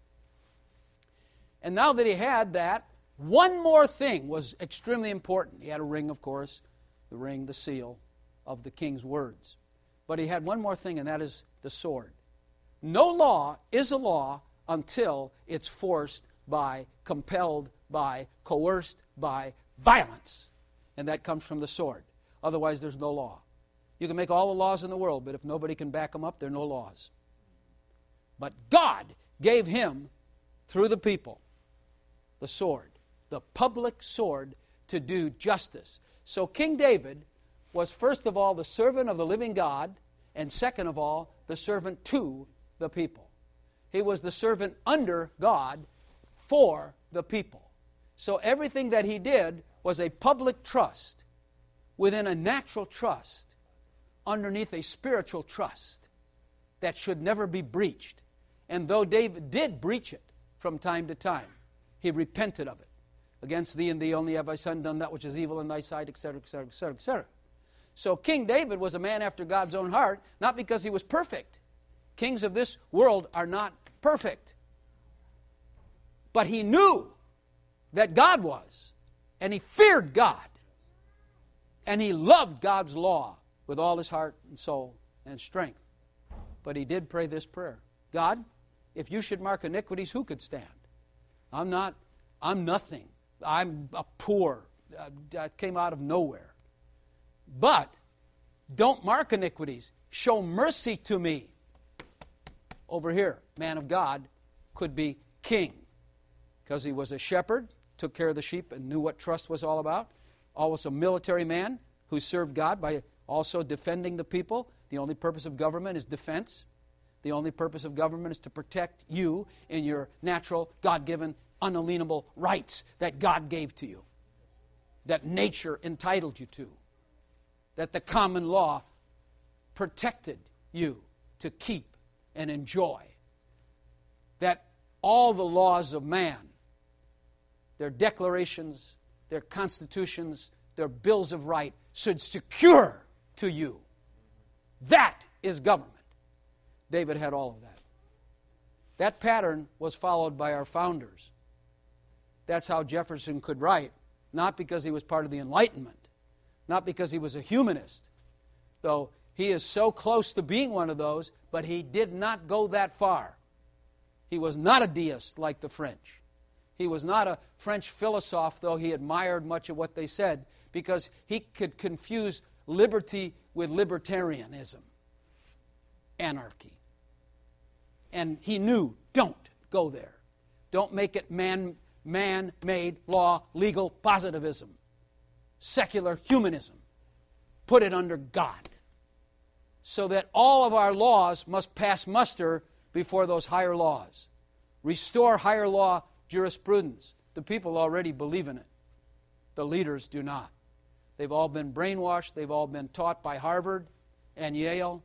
And now that he had that, one more thing was extremely important. He had a ring, of course, the ring, the seal of the king's words. But he had one more thing, and that is the sword. No law is a law until it's forced by, compelled by, coerced by violence. And that comes from the sword. Otherwise, there's no law. You can make all the laws in the world, but if nobody can back them up, there are no laws. But God gave him, through the people, the sword, the public sword to do justice. So King David was first of all the servant of the living God, and second of all, the servant to the people. He was the servant under God for the people. So everything that he did was a public trust within a natural trust underneath a spiritual trust that should never be breached. And though David did breach it from time to time, he repented of it. Against thee and thee only have I sinned, done that which is evil in thy sight, etc., etc., etc., etc. So King David was a man after God's own heart, not because he was perfect. Kings of this world are not perfect. But he knew that God was, and he feared God, and he loved God's law with all his heart and soul and strength. But he did pray this prayer: God, if you should mark iniquities, who could stand? I'm nothing. I'm a poor. I came out of nowhere. But don't mark iniquities. Show mercy to me. Over here, man of God could be king because he was a shepherd, took care of the sheep, and knew what trust was all about. Always a military man who served God by also defending the people. The only purpose of government is defense. The only purpose of government is to protect you in your natural, God-given, unalienable rights that God gave to you, that nature entitled you to, that the common law protected you to keep and enjoy, that all the laws of man, their declarations, their constitutions, their bills of right, should secure to you. That is government. David had all of that. That pattern was followed by our founders. That's how Jefferson could write, not because he was part of the Enlightenment, not because he was a humanist, though he is so close to being one of those, but he did not go that far. He was not a deist like the French. He was not a French philosopher, though he admired much of what they said, because he could confuse liberty with libertarianism, anarchy. And he knew, don't go there. Don't make it man-made law, legal positivism, secular humanism. Put it under God. So that all of our laws must pass muster before those higher laws. Restore higher law jurisprudence. The people already believe in it. The leaders do not. They've all been brainwashed. They've all been taught by Harvard and Yale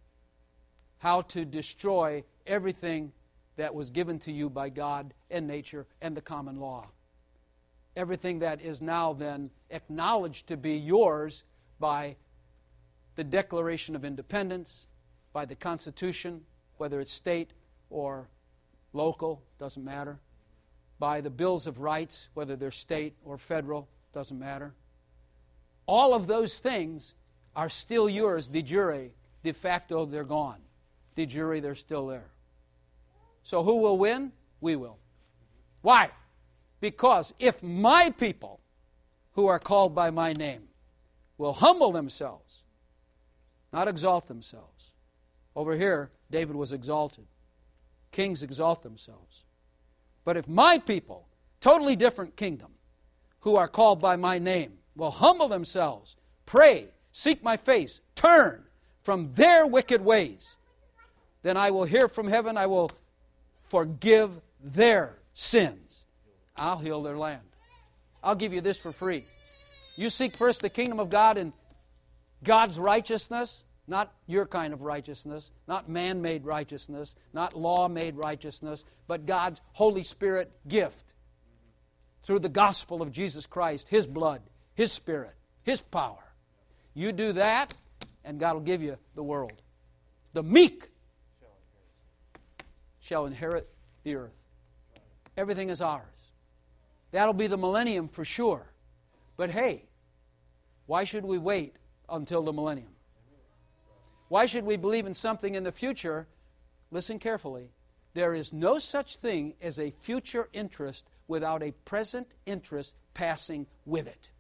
how to destroy everything that was given to you by God and nature and the common law. Everything that is now then acknowledged to be yours by the Declaration of Independence, by the Constitution, whether it's state or local, doesn't matter, by the Bills of Rights, whether they're state or federal, doesn't matter. All of those things are still yours de jure. De facto, they're gone. De jure, they're still there. So who will win? We will. Why? Because if my people, who are called by my name, will humble themselves, not exalt themselves. Over here, David was exalted. Kings exalt themselves. But if my people, totally different kingdom, who are called by my name, will humble themselves, pray, seek my face, turn from their wicked ways, then I will hear from heaven, I will forgive their sins. I'll heal their land. I'll give you this for free. You seek first the kingdom of God and God's righteousness, not your kind of righteousness, not man-made righteousness, not law-made righteousness, but God's Holy Spirit gift through the gospel of Jesus Christ, His blood, His Spirit, His power. You do that, and God will give you the world. The meek shall inherit the earth. Everything is ours. That'll be the millennium for sure. But hey, why should we wait until the millennium? Why should we believe in something in the future? Listen carefully. There is no such thing as a future interest without a present interest passing with it.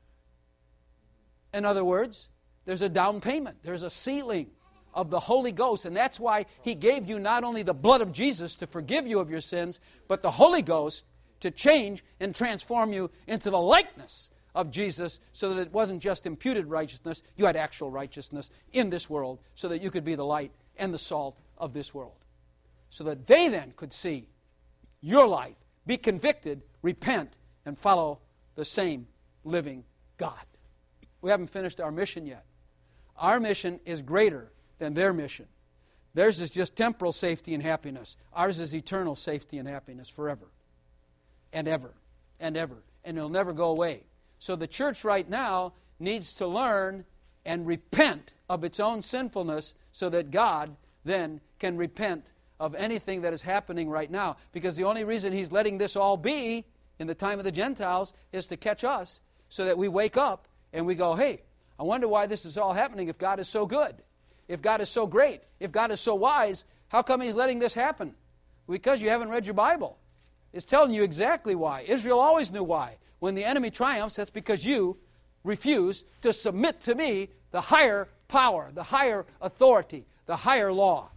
In other words, there's a down payment. There's a sealing of the Holy Ghost. And that's why He gave you not only the blood of Jesus to forgive you of your sins, but the Holy Ghost to change and transform you into the likeness of Jesus, so that it wasn't just imputed righteousness, you had actual righteousness in this world, so that you could be the light and the salt of this world. so that they then could see your life, be convicted, repent, and follow the same living God. We haven't finished our mission yet. Our mission is greater than their mission. Theirs is just temporal safety and happiness. Ours is eternal safety and happiness forever and ever and ever. And it'll never go away. So the church right now needs to learn and repent of its own sinfulness so that God then can repent of anything that is happening right now. Because the only reason He's letting this all be in the time of the Gentiles is to catch us so that we wake up and we go, hey, I wonder why this is all happening if God is so good, if God is so great, if God is so wise. How come He's letting this happen? Because you haven't read your Bible. It's telling you exactly why. Israel always knew why. When the enemy triumphs, that's because you refuse to submit to me, the higher power, the higher authority, the higher law.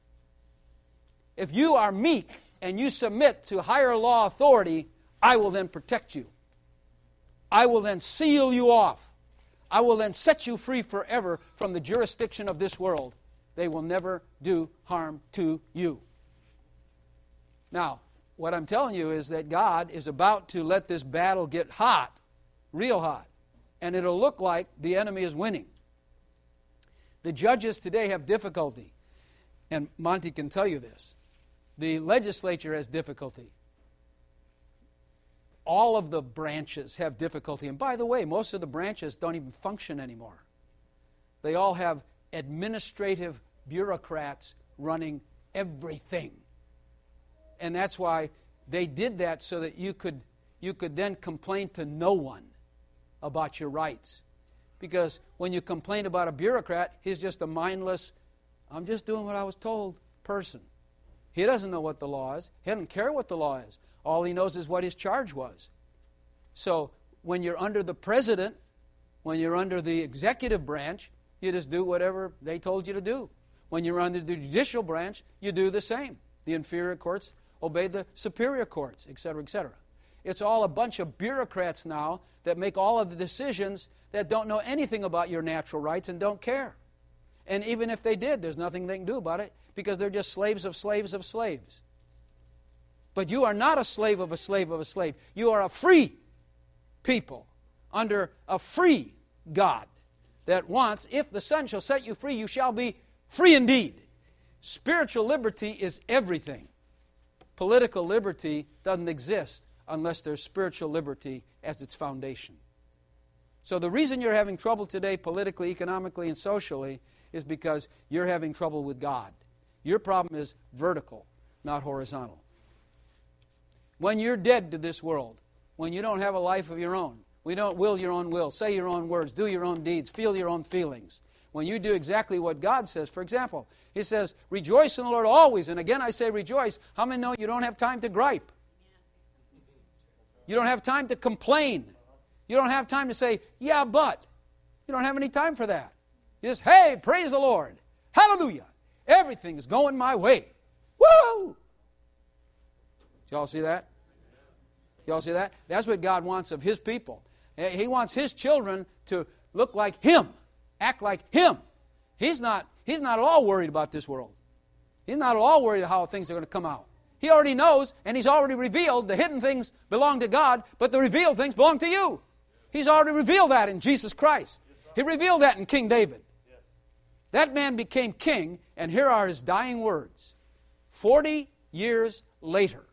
If you are meek and you submit to higher law authority, I will then protect you. I will then seal you off. I will then set you free forever from the jurisdiction of this world. They will never do harm to you. Now, what I'm telling you is that God is about to let this battle get hot, real hot, and it'll look like the enemy is winning. The judges today have difficulty, and Monty can tell you this. The legislature has difficulty. All of the branches have difficulty. And by the way, most of the branches don't even function anymore. They all have administrative bureaucrats running everything. And that's why they did that, so that you could then complain to no one about your rights. Because when you complain about a bureaucrat, he's just a mindless, I'm just doing what I was told person. He doesn't know what the law is. He doesn't care what the law is. All he knows is what his charge was. So when you're under the president, when you're under the executive branch, you just do whatever they told you to do. When you're under the judicial branch, you do the same. The inferior courts obey the superior courts, etc., etc. It's all a bunch of bureaucrats now that make all of the decisions that don't know anything about your natural rights and don't care. And even if they did, there's nothing they can do about it because they're just slaves of slaves of slaves. But you are not a slave of a slave of a slave. You are a free people under a free God that wants, if the Son shall set you free, you shall be free indeed. Spiritual liberty is everything. Political liberty doesn't exist unless there's spiritual liberty as its foundation. So the reason you're having trouble today politically, economically, and socially is because you're having trouble with God. Your problem is vertical, not horizontal. When you're dead to this world, when you don't have a life of your own, we don't will your own will, say your own words, do your own deeds, feel your own feelings. When you do exactly what God says, for example, He says, rejoice in the Lord always. And again I say rejoice. How many know you don't have time to gripe? You don't have time to complain. You don't have time to say, yeah, but. You don't have any time for that. You just, hey, praise the Lord. Hallelujah. Everything is going my way. Woo! Y'all see that? Y'all see that? That's what God wants of His people. He wants His children to look like Him, act like Him. He's not at all worried about this world. He's not at all worried how things are going to come out. He already knows, and He's already revealed the hidden things belong to God, but the revealed things belong to you. He's already revealed that in Jesus Christ. He revealed that in King David. That man became king, and here are his dying words. 40 years later,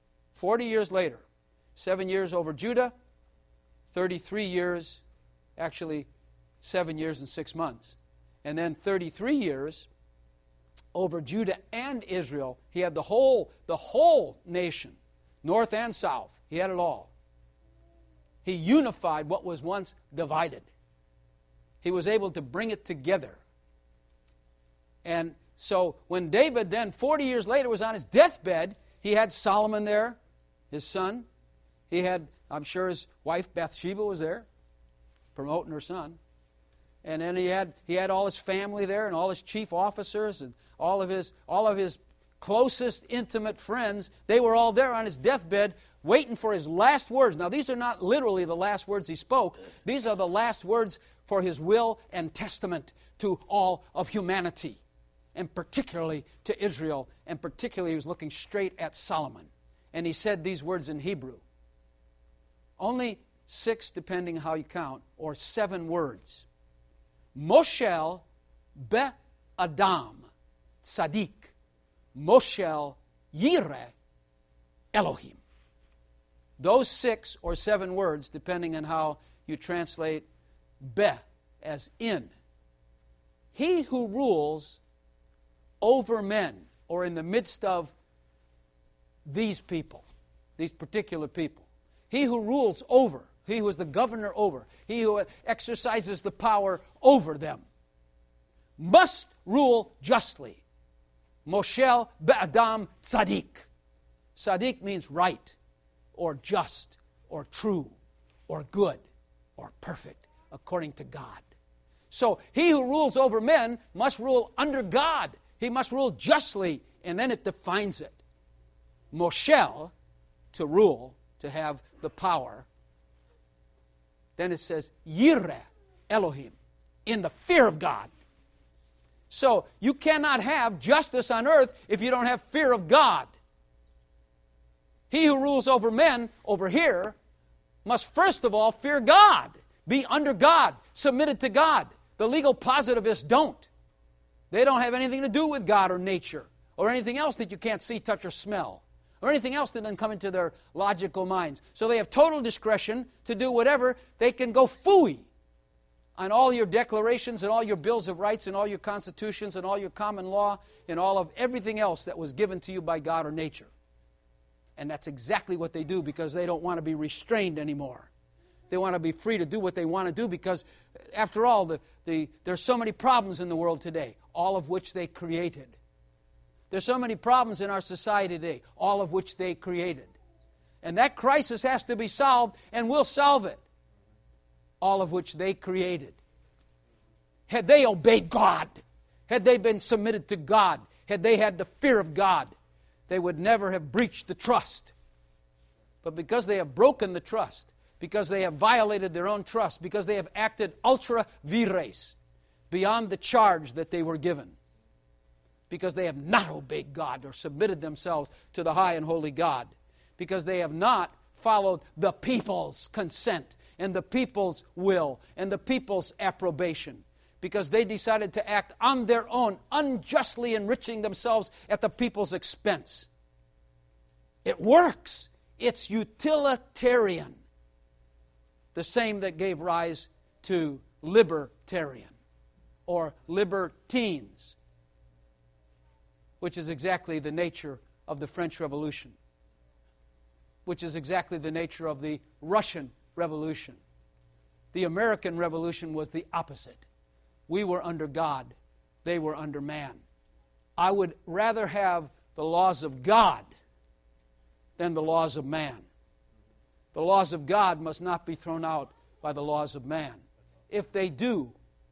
7 years over Judah, 33 years, actually 7 years and 6 months. And then 33 years over Judah and Israel. He had the whole nation, north and south. He had it all. He unified what was once divided. He was able to bring it together. And so when David then 40 years later was on his deathbed, he had Solomon there, his son. He had, I'm sure his wife Bathsheba was there, promoting her son. And then he had all his family there and all his chief officers and all of his closest intimate friends. They were all there on his deathbed waiting for his last words. Now these are not literally the last words he spoke. These are the last words for his will and testament to all of humanity. and particularly to Israel, and particularly he was looking straight at Solomon. And he said these words in Hebrew. Only 6, depending how you count, or 7 words. Moshel be-Adam Tzadik, Moshel Yireh Elohim. Those 6 or 7 words, depending on how you translate be as in. He who rules over men, or in the midst of these people, these particular people. He who rules over, he who is the governor over, he who exercises the power over them, must rule justly. Moshel be'adam tzadik. Tzadik means right, or just, or true, or good, or perfect, according to God. So he who rules over men must rule under God. He must rule justly, and then it defines it. Moshel, to rule, to have the power. Then it says, Yireh Elohim, in the fear of God. So you cannot have justice on earth if you don't have fear of God. He who rules over men, over here, must first of all fear God, be under God, submitted to God. The legal positivists don't. They don't have anything to do with God or nature or anything else that you can't see, touch, or smell, or anything else that doesn't come into their logical minds. So they have total discretion to do whatever. They can go phooey on all your declarations and all your bills of rights and all your constitutions and all your common law and all of everything else that was given to you by God or nature. And that's exactly what they do because they don't want to be restrained anymore. They want to be free to do what they want to do because, after all, there's so many problems in the world today, all of which they created. There's so many problems in our society today, all of which they created. And that crisis has to be solved, and we'll solve it, all of which they created. Had they obeyed God, had they been submitted to God, had they had the fear of God, they would never have breached the trust. But because they have broken the trust, because they have violated their own trust, because they have acted ultra vires, beyond the charge that they were given, because they have not obeyed God or submitted themselves to the high and holy God, because they have not followed the people's consent and the people's will and the people's approbation, because they decided to act on their own, unjustly enriching themselves at the people's expense. It works. It's utilitarian. The same that gave rise to libertarian or libertines, which is exactly the nature of the French Revolution, which is exactly the nature of the Russian Revolution. The American Revolution was the opposite. We were under God. They were under man. I would rather have the laws of God than the laws of man. The laws of God must not be thrown out by the laws of man. If they do,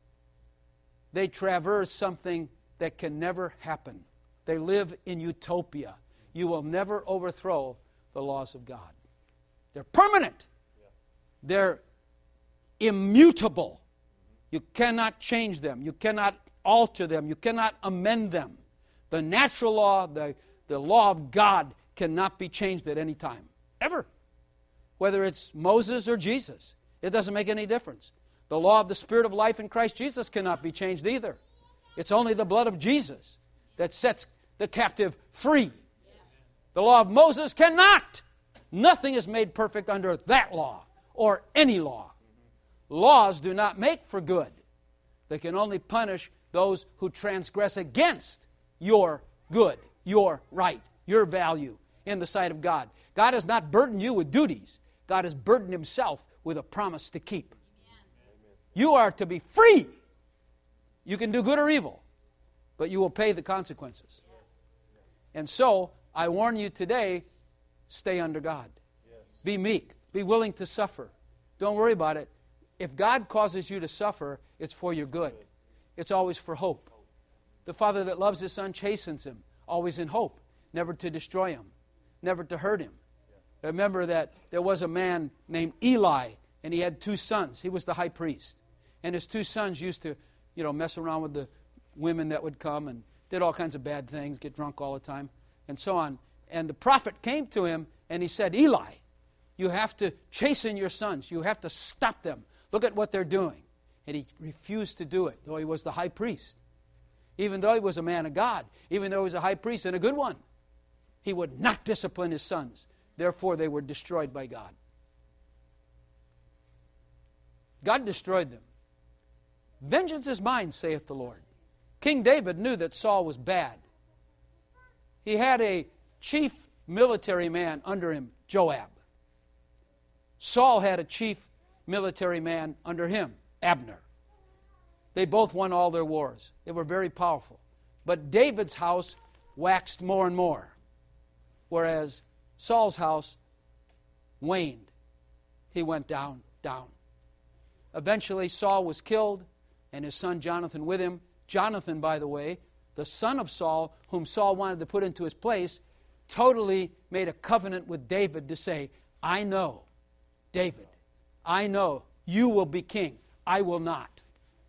they traverse something that can never happen. They live in utopia. You will never overthrow the laws of God. They're permanent. They're immutable. You cannot change them. You cannot alter them. You cannot amend them. The natural law, the law of God, cannot be changed at any time. Ever. Whether it's Moses or Jesus. It doesn't make any difference. The law of the Spirit of life in Christ Jesus cannot be changed either. It's only the blood of Jesus that sets the captive free. The law of Moses cannot. Nothing is made perfect under that law or any law. Laws do not make for good. They can only punish those who transgress against your good, your right, your value in the sight of God. God has not burdened you with duties. God has burdened Himself with a promise to keep. You are to be free. You can do good or evil, but you will pay the consequences. And so, I warn you today, stay under God. Be meek. Be willing to suffer. Don't worry about it. If God causes you to suffer, it's for your good. It's always for hope. The Father that loves His Son chastens him, always in hope, never to destroy him, never to hurt him. Remember that there was a man named Eli, and he had 2 sons. He was the high priest. And his 2 sons used to, mess around with the women that would come and did all kinds of bad things, get drunk all the time, and so on. And the prophet came to him, and he said, Eli, you have to chasten your sons. You have to stop them. Look at what they're doing. And he refused to do it, though he was the high priest. Even though he was a man of God, even though he was a high priest and a good one, he would not discipline his sons. Therefore, they were destroyed by God. God destroyed them. Vengeance is mine, saith the Lord. King David knew that Saul was bad. He had a chief military man under him, Joab. Saul had a chief military man under him, Abner. They both won all their wars. They were very powerful. But David's house waxed more and more, whereas Saul's house waned. He went down, down. Eventually, Saul was killed, and his son Jonathan with him. Jonathan, by the way, the son of Saul, whom Saul wanted to put into his place, totally made a covenant with David to say, I know, David, I know you will be king. I will not.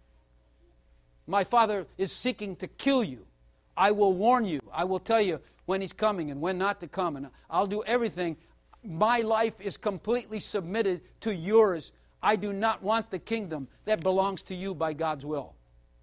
My father is seeking to kill you. I will warn you. I will tell you when he's coming and when not to come, and I'll do everything. My life is completely submitted to yours. I do not want the kingdom that belongs to you by God's will.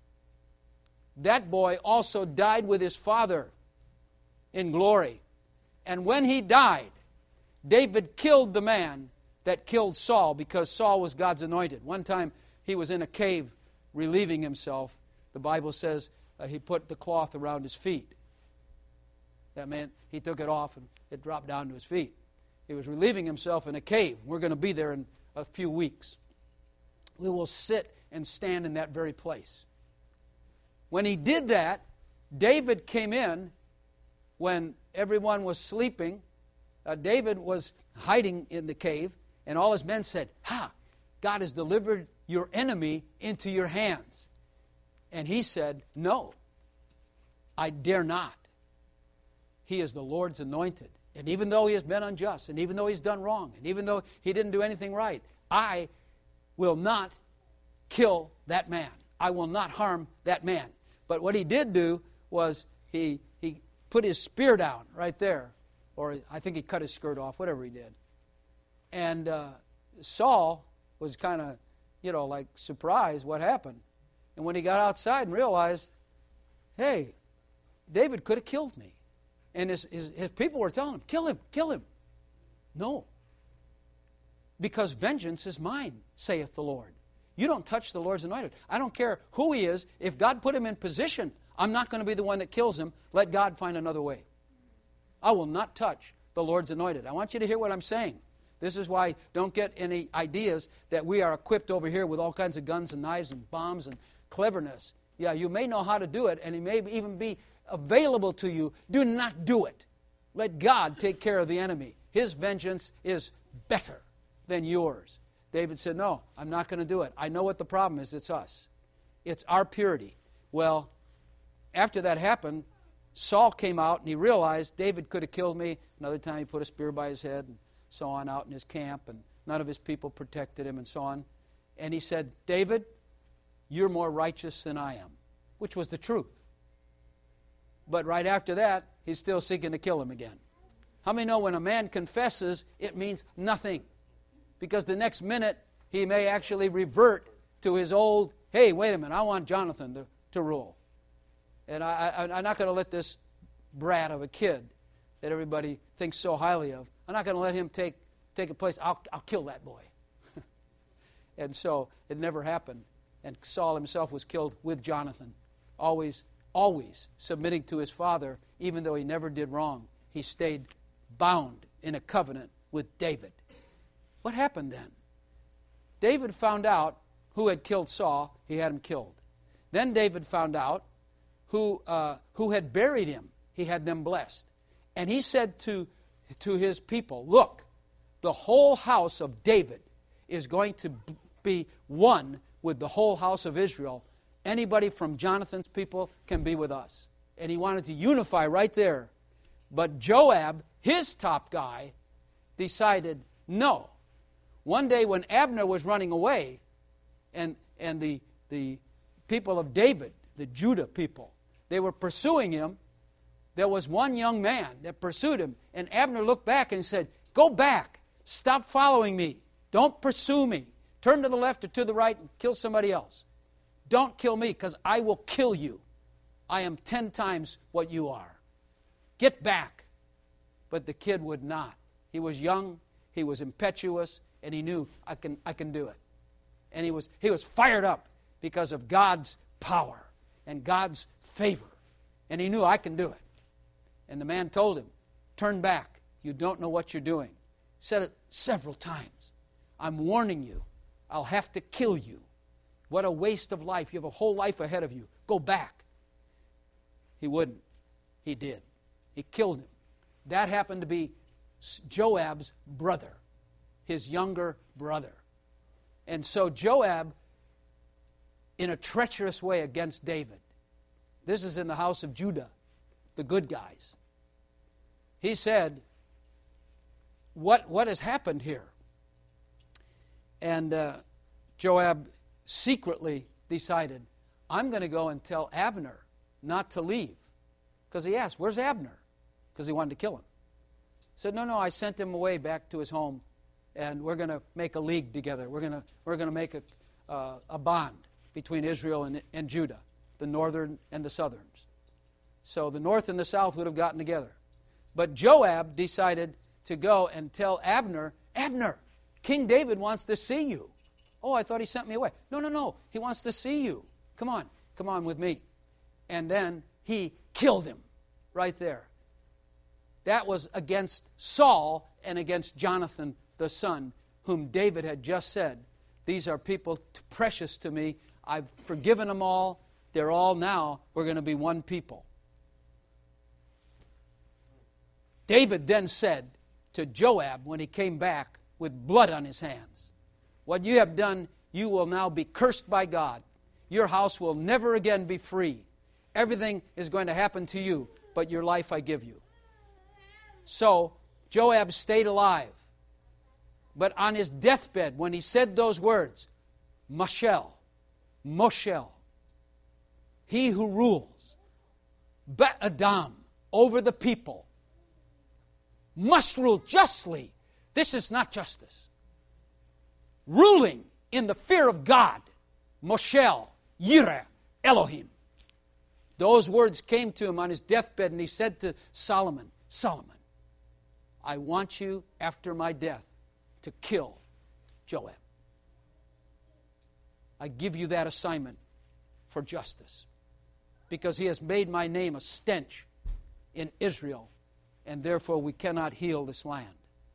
That boy also died with his father in glory. And when he died, David killed the man that killed Saul because Saul was God's anointed. One time he was in a cave relieving himself. The Bible says he put the cloth around his feet. That meant he took it off and it dropped down to his feet. He was relieving himself in a cave. We're going to be there in a few weeks. We will sit and stand in that very place. When he did that, David came in when everyone was sleeping. David was hiding in the cave, and all his men said, God has delivered your enemy into your hands. And he said, no, I dare not. He is the Lord's anointed. And even though he has been unjust, and even though he's done wrong, and even though he didn't do anything right, I will not kill that man. I will not harm that man. But what he did do was he put his spear down right there. Or I think he cut his skirt off, whatever he did. And Saul was kind of, like surprised what happened. And when he got outside and realized, hey, David could have killed me. And his people were telling him, kill him, kill him. No. Because vengeance is mine, saith the Lord. You don't touch the Lord's anointed. I don't care who he is. If God put him in position, I'm not going to be the one that kills him. Let God find another way. I will not touch the Lord's anointed. I want you to hear what I'm saying. This is why don't get any ideas that we are equipped over here with all kinds of guns and knives and bombs and cleverness. Yeah, you may know how to do it, and it may even be available to you. Do not do it. Let God take care of the enemy. His vengeance is better than yours. David said, no, I'm not going to do it. I know what the problem is. It's us. It's our purity. Well, after that happened, Saul came out and he realized David could have killed me. Another time he put a spear by his head and so on out in his camp, and none of his people protected him and so on. And he said, David, you're more righteous than I am, which was the truth. But right after that, he's still seeking to kill him again. How many know when a man confesses, it means nothing? Because the next minute, he may actually revert to his old, hey, wait a minute, I want Jonathan to rule. And I'm not going to let this brat of a kid that everybody thinks so highly of, I'm not going to let him take a place. I'll kill that boy. And so it never happened. And Saul himself was killed with Jonathan, always submitting to his father, even though he never did wrong. He stayed bound in a covenant with David. What happened then? David found out who had killed Saul. He had him killed. Then David found out who had buried him. He had them blessed. And he said to his people, look, the whole house of David is going to be one with the whole house of Israel. Anybody from Jonathan's people can be with us. And he wanted to unify right there. But Joab, his top guy, decided no. One day when Abner was running away, and the people of David, the Judah people, they were pursuing him, there was one young man that pursued him, and Abner looked back and said, "Go back. Stop following me. Don't pursue me. Turn to the left or to the right and kill somebody else. Don't kill me, because I will kill you. I am 10 times what you are. Get back." But the kid would not. He was young, he was impetuous, and he knew, I can do it. And he was fired up because of God's power and God's favor. And he knew, I can do it. And the man told him, "Turn back. You don't know what you're doing." Said it several times. "I'm warning you. I'll have to kill you. What a waste of life. You have a whole life ahead of you. Go back." He wouldn't. He did. He killed him. That happened to be Joab's brother, his younger brother. And so Joab, in a treacherous way against David, this is in the house of Judah, the good guys. He said, what has happened here? And Joab secretly decided, I'm going to go and tell Abner not to leave. Because he asked, "Where's Abner?" Because he wanted to kill him. He said, no, I sent him away back to his home, and we're going to make a league together. We're going to make a bond between Israel and Judah, the northern and the southerns. So the north and the south would have gotten together. But Joab decided to go and tell Abner, "Abner, King David wants to see you." "Oh, I thought he sent me away." No, he wants to see you. Come on with me. And then he killed him right there. That was against Saul and against Jonathan, the son, whom David had just said, "These are people precious to me. I've forgiven them all. They're all now, we're going to be one people." David then said to Joab when he came back with blood on his hands, "What you have done, you will now be cursed by God. Your house will never again be free. Everything is going to happen to you, but your life I give you." So Joab stayed alive. But on his deathbed, when he said those words, Moshel, he who rules, Be'adam, over the people, must rule justly. This is not justice. Ruling in the fear of God, Moshel, Yireh, Elohim. Those words came to him on his deathbed, and he said to Solomon, "Solomon, I want you, after my death, to kill Joab. I give you that assignment for justice, because he has made my name a stench in Israel, and therefore we cannot heal this land."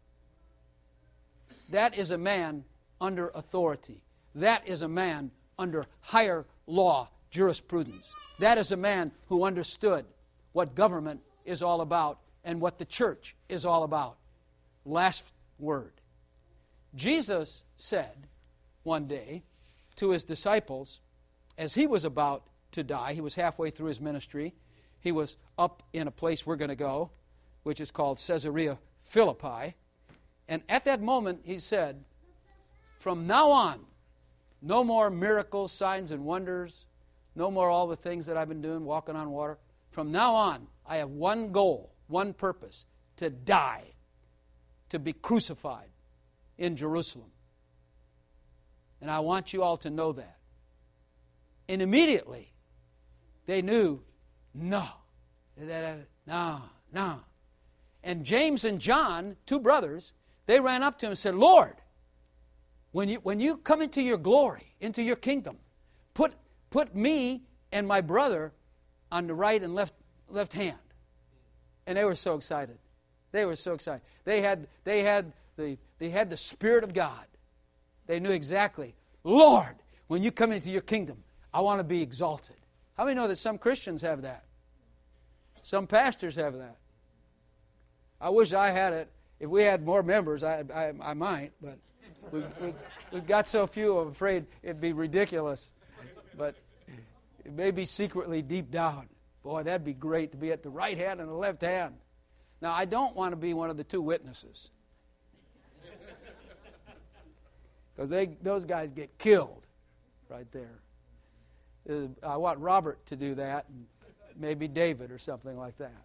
That is a man under authority. That is a man under higher law jurisprudence. That is a man who understood what government is all about and what the church is all about. Last word. Jesus said one day to his disciples, as he was about to die, he was halfway through his ministry, he was up in a place we're going to go, which is called Caesarea Philippi, and at that moment he said, "From now on, no more miracles, signs, and wonders, no more all the things that I've been doing, walking on water. From now on, I have one goal, one purpose, to die, to be crucified in Jerusalem. And I want you all to know that." And immediately, they knew, no. And James and John, two brothers, they ran up to him and said, "Lord, when you come into your glory, into your kingdom, put me and my brother on the right and left hand." And they were so excited. They were so excited. They had the Spirit of God. They knew exactly, "Lord, when you come into your kingdom, I want to be exalted." How many know that some Christians have that? Some pastors have that. I wish I had it. If we had more members, I might, but we've got so few, I'm afraid it'd be ridiculous. But it may be secretly deep down. Boy, that'd be great to be at the right hand and the left hand. Now, I don't want to be one of the two witnesses, because those guys get killed right there. I want Robert to do that, Maybe David or something like that.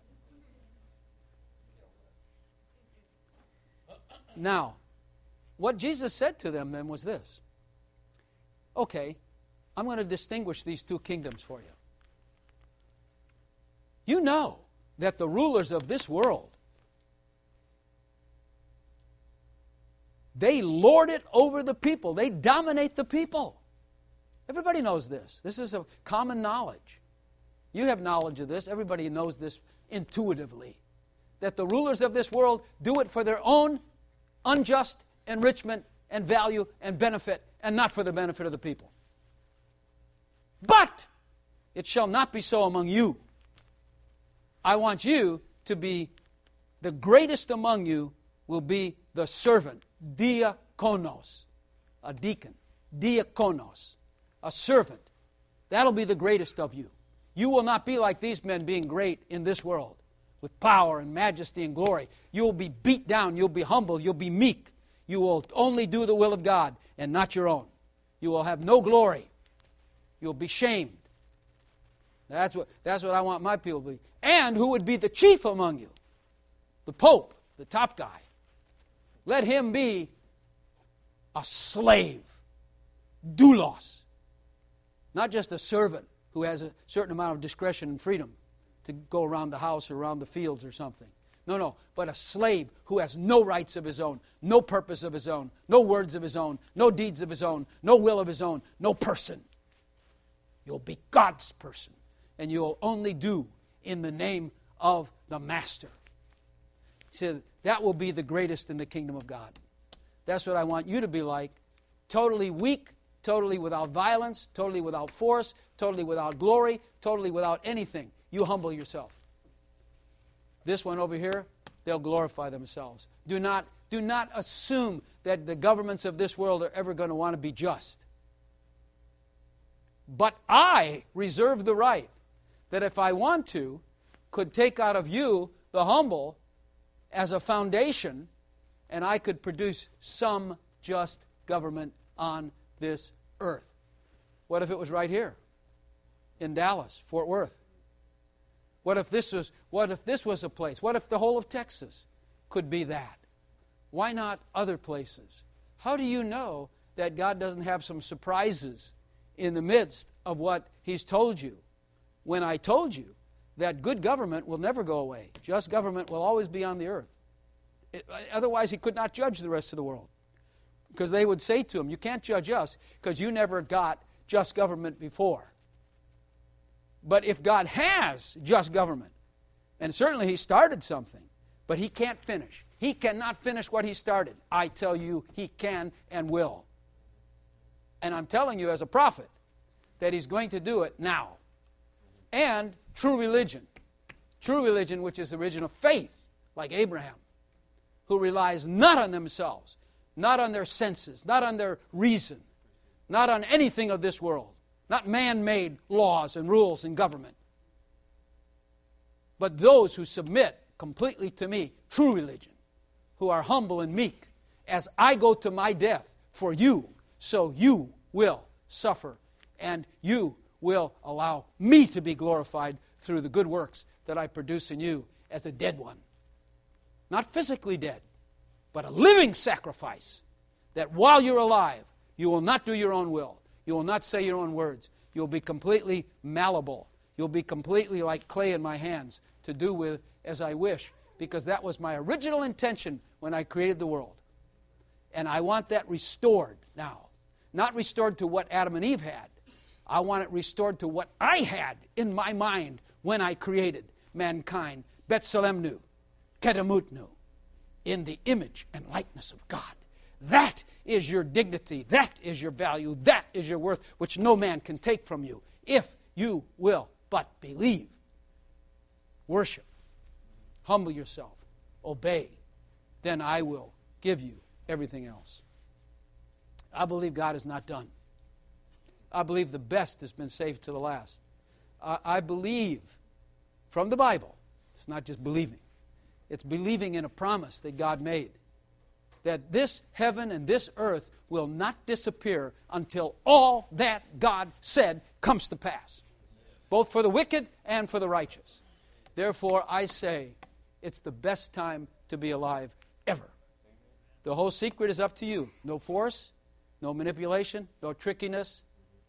Now, what Jesus said to them then was this. Okay, I'm going to distinguish these two kingdoms for you. You know that the rulers of this world, they lord it over the people. They dominate the people. Everybody knows this. This is a common knowledge. You have knowledge of this. Everybody knows this intuitively. That the rulers of this world do it for their own unjust enrichment and value and benefit, and not for the benefit of the people. But it shall not be so among you. I want you to be, the greatest among you will be the servant, diakonos, a deacon, diakonos, a servant. That'll be the greatest of you. You will not be like these men being great in this world, with power and majesty and glory. You will be beat down, you'll be humble, you'll be meek. You will only do the will of God and not your own. You will have no glory. You'll be shamed. That's what I want my people to be. And who would be the chief among you? The Pope, the top guy. Let him be a slave, doulos. Not just a servant who has a certain amount of discretion and freedom to go around the house or around the fields or something. No, but a slave who has no rights of his own, no purpose of his own, no words of his own, no deeds of his own, no will of his own, no person. You'll be God's person, and you'll only do in the name of the Master. He said, that will be the greatest in the kingdom of God. That's what I want you to be like. Totally weak, totally without violence, totally without force, totally without glory, totally without anything. You humble yourself. This one over here, they'll glorify themselves. Do not assume that the governments of this world are ever going to want to be just. But I reserve the right that if I want to, could take out of you the humble as a foundation, and I could produce some just government on this earth. What if it was right here in Dallas, Fort Worth? What if this was a place? What if the whole of Texas could be that? Why not other places? How do you know that God doesn't have some surprises in the midst of what He's told you? When I told you that good government will never go away. Just government will always be on the earth. Otherwise, He could not judge the rest of the world. Because they would say to Him, you can't judge us because you never got just government before. But if God has just government, and certainly He started something, but He can't finish. He cannot finish what He started. I tell you, He can and will. And I'm telling you as a prophet that He's going to do it now. And true religion, which is the religion of faith, like Abraham, who relies not on themselves, not on their senses, not on their reason, not on anything of this world, not man-made laws and rules and government, but those who submit completely to me, true religion, who are humble and meek, as I go to my death for you, so you will suffer, and you will allow me to be glorified through the good works that I produce in you as a dead one. Not physically dead, but a living sacrifice, that while you're alive, you will not do your own will. You will not say your own words. You'll be completely malleable. You'll be completely like clay in my hands to do with as I wish, because that was my original intention when I created the world. And I want that restored now. Not restored to what Adam and Eve had. I want it restored to what I had in my mind when I created mankind, Betsalemnu, Kedamutnu, in the image and likeness of God. That is your dignity, that is your value, that is your worth, which no man can take from you, if you will but believe. Worship, humble yourself, obey, then I will give you everything else. I believe God is not done. I believe the best has been saved to the last. I believe from the Bible, it's not just believing, it's believing in a promise that God made, that this heaven and this earth will not disappear until all that God said comes to pass. both for the wicked and for the righteous. Therefore, I say, it's the best time to be alive ever. The whole secret is up to you. No force, no manipulation, no trickiness,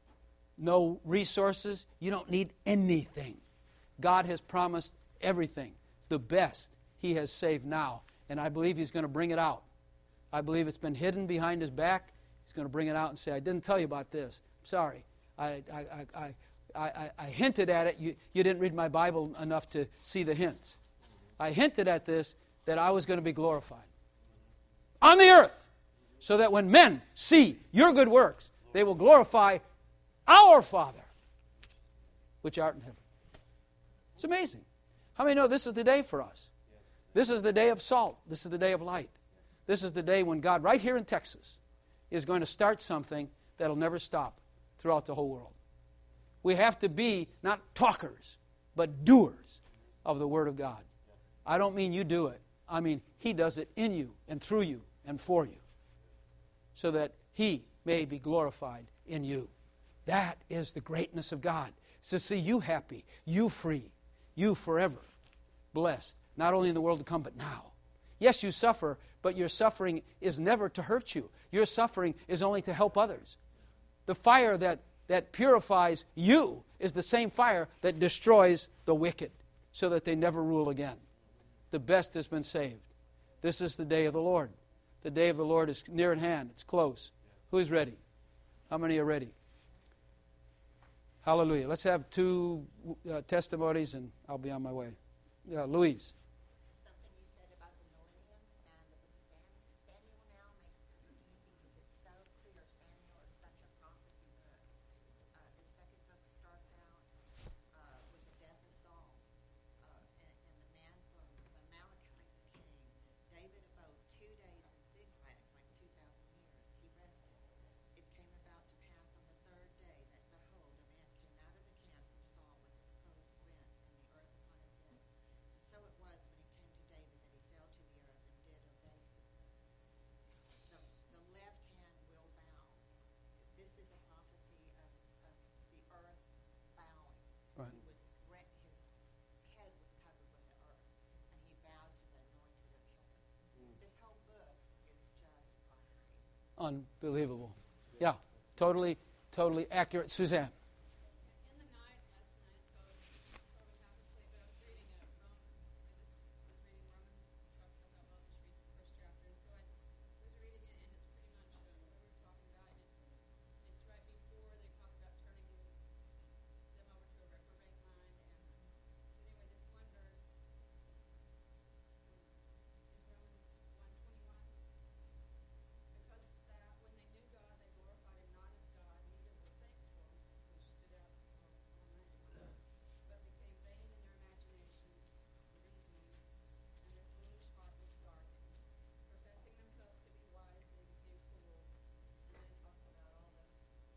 no resources. You don't need anything. God has promised everything. The best He has saved now. And I believe He's going to bring it out. I believe it's been hidden behind His back. He's going to bring it out and say, I didn't tell you about this. I'm sorry. I hinted at it. You didn't read my Bible enough to see the hints. I hinted at this, that I was going to be glorified on the earth, so that when men see your good works, they will glorify our Father, which art in heaven. It's amazing. How many know this is the day for us? This is the day of salt. This is the day of light. This is the day when God, right here in Texas, is going to start something that will never stop throughout the whole world. We have to be not talkers, but doers of the Word of God. I don't mean you do it. I mean He does it in you and through you and for you, so that He may be glorified in you. That is the greatness of God. It's to see you happy, you free, you forever blessed, not only in the world to come, but now. Yes, you suffer, but your suffering is never to hurt you. Your suffering is only to help others. The fire that purifies you is the same fire that destroys the wicked, so that they never rule again. The best has been saved. This is the day of the Lord. The day of the Lord is near at hand. It's close. Who's ready? How many are ready? Hallelujah. Let's have two testimonies, and I'll be on my way. Louise. Something you said about the millennium and the book of Samuel now makes sense to me because it's so clear. Samuel is such a prophecy book. The second book starts out with the death of Saul, and the man from the Amalekites came. David abode 2 days in Ziklag, like 2,000 years. He rested. It came about to pass on the third day that, behold, a man came out of the camp from Saul with his clothes rent and the earth upon his head. And so it was when he came to David that he fell to the earth and did obeisance. The left hand will bow. This is a prophecy of the earth bowing. Right. His head was covered with the earth, and he bowed to the anointed of heaven. This whole book is just prophecy. Unbelievable. Yeah, totally accurate. Suzanne. In the night, last night, so I was half asleep, but I was reading Romans. I was reading Romans. I'll just read the first chapter. And so I was reading it, and it's pretty much what we were talking about. And it's right before they talk about turning them over to a reprobate mind. And anyway, this one verse is Romans 1:21. Because that when they knew God, they glorified Him not as God, neither were thankful, which stood out all night, but became vain in their imaginations, reasonings, and their foolish heart was darkened. Professing themselves to be wise, they became fools. And then it talks about all the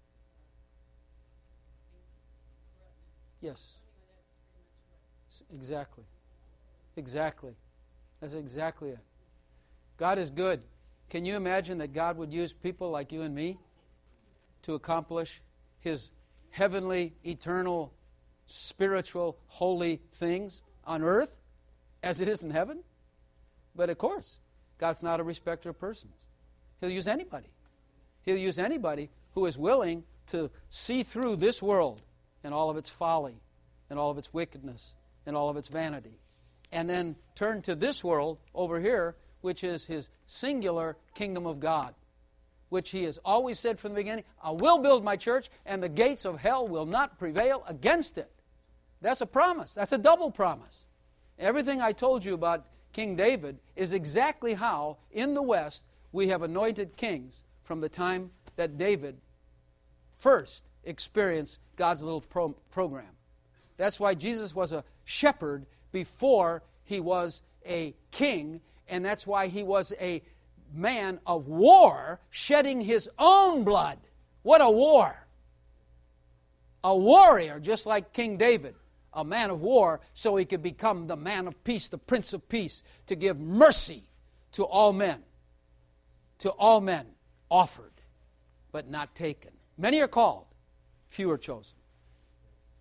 incorruptness. Yes, So anyway, that's pretty much what. exactly. Exactly. That's exactly it. God is good. Can you imagine that God would use people like you and me to accomplish His heavenly, eternal, spiritual, holy things on earth as it is in heaven? But of course, God's not a respecter of persons. He'll use anybody. He'll use anybody who is willing to see through this world and all of its folly and all of its wickedness and all of its vanity, and then turn to this world over here, which is His singular kingdom of God, which He has always said from the beginning, I will build my church, and the gates of hell will not prevail against it. That's a promise. That's a double promise. Everything I told you about King David is exactly how, in the West, we have anointed kings from the time that David first experienced God's little program. That's why Jesus was a shepherd before He was a king, and that's why He was a man of war, shedding His own blood. What a war! A warrior, just like King David, a man of war, so he could become the man of peace, the Prince of Peace, to give mercy to all men. To all men offered, but not taken. Many are called, few are chosen.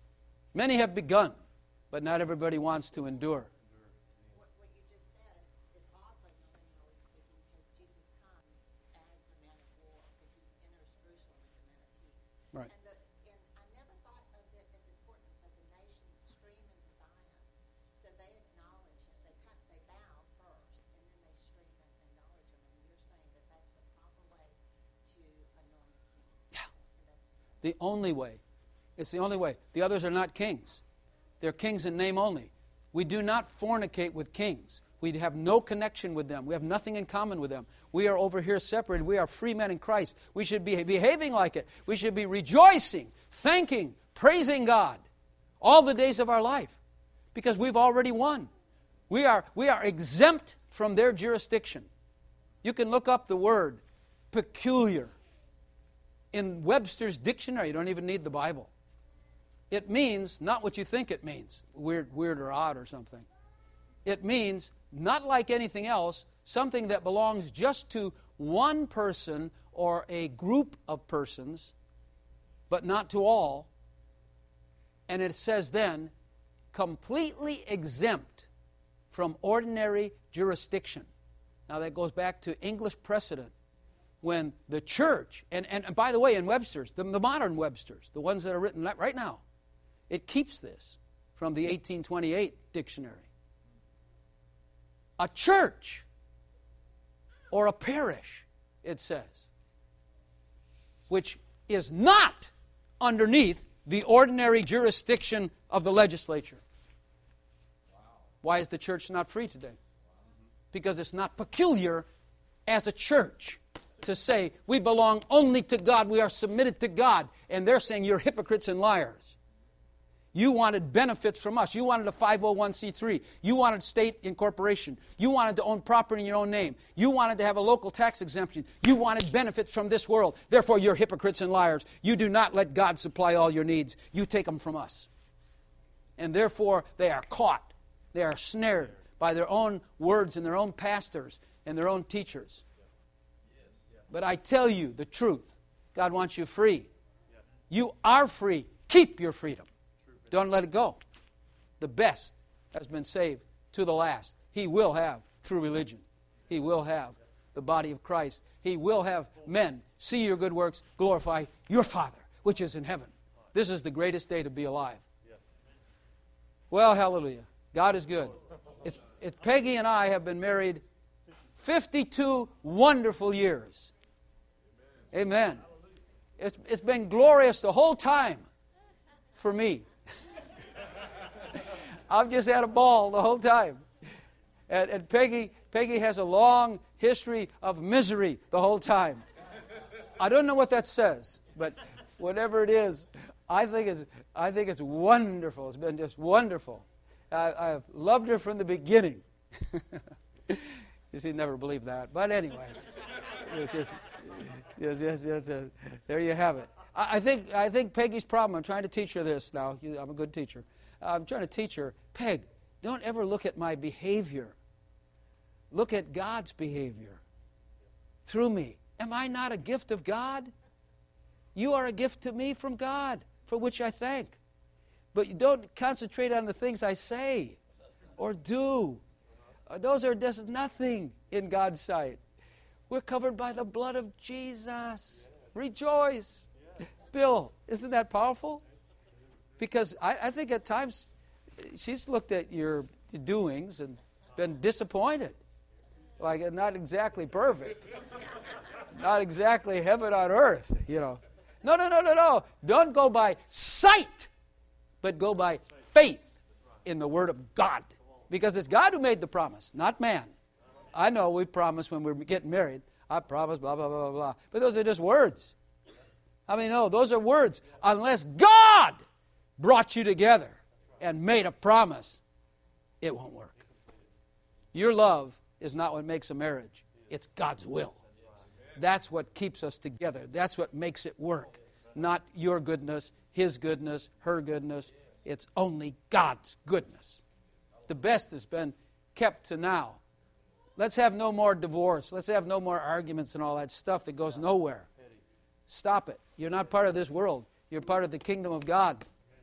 Many have begun, but not everybody wants to endure. What you just said is also millennially speaking, because Jesus comes as the man of war, but he enters Jerusalem as the man of peace. Right. And I never thought of it as important, but the nations stream into Zion, so they acknowledge him. They bow first, and then they stream and acknowledge him. And you're saying that that's the proper way to anoint a king. Yeah. And that's The only way. It's the only way. The others are not kings. They're kings in name only. We do not fornicate with kings. We have no connection with them. We have nothing in common with them. We are over here separated. We are free men in Christ. We should be behaving like it. We should be rejoicing, thanking, praising God all the days of our life because we've already won. We are exempt from their jurisdiction. You can look up the word peculiar in Webster's dictionary. You don't even need the Bible. It means not what you think it means, weird or odd or something. It means not like anything else, something that belongs just to one person or a group of persons, but not to all. And it says then, completely exempt from ordinary jurisdiction. Now that goes back to English precedent. When the church, and by the way, in Webster's, the modern Webster's, the ones that are written right now, it keeps this from the 1828 dictionary. A church or a parish, it says, which is not underneath the ordinary jurisdiction of the legislature. Why is the church not free today? Because it's not peculiar as a church to say we belong only to God, we are submitted to God, and they're saying you're hypocrites and liars. You wanted benefits from us. You wanted a 501c3. You wanted state incorporation. You wanted to own property in your own name. You wanted to have a local tax exemption. You wanted benefits from this world. Therefore, you're hypocrites and liars. You do not let God supply all your needs. You take them from us. And therefore, they are caught. They are snared by their own words and their own pastors and their own teachers. But I tell you the truth. God wants you free. You are free. Keep your freedom. Don't let it go. The best has been saved to the last. He will have true religion. He will have the body of Christ. He will have men see your good works, glorify your Father, which is in heaven. This is the greatest day to be alive. Well, hallelujah. God is good. Peggy and I have been married 52 wonderful years. Amen. It's been glorious the whole time for me. I've just had a ball the whole time. And Peggy has a long history of misery the whole time. I don't know what that says, but whatever it is, I think it's wonderful. It's been just wonderful. I've loved her from the beginning. She'd never believe that, but anyway, yes. There you have it. I think Peggy's problem. I'm trying to teach her this now. I'm a good teacher. I'm trying to teach her, Peg, don't ever look at my behavior. Look at God's behavior through me. Am I not a gift of God? You are a gift to me from God, for which I thank. But you don't concentrate on the things I say or do. Those are just nothing in God's sight. We're covered by the blood of Jesus. Rejoice. Bill, isn't that powerful? Because I think at times she's looked at your doings and been disappointed. Like, not exactly perfect. Not exactly heaven on earth, you know. No. Don't go by sight, but go by faith in the Word of God. Because it's God who made the promise, not man. I know we promise when we're getting married. I promise, blah, blah, blah, blah, blah. But those are just words. I mean, no, those are words. Unless God brought you together and made a promise, it won't work. Your love is not what makes a marriage. It's God's will. That's what keeps us together. That's what makes it work. Not your goodness, His goodness, her goodness. It's only God's goodness. The best has been kept to now. Let's have no more divorce. Let's have no more arguments and all that stuff that goes nowhere. Stop it. You're not part of this world. You're part of the kingdom of God.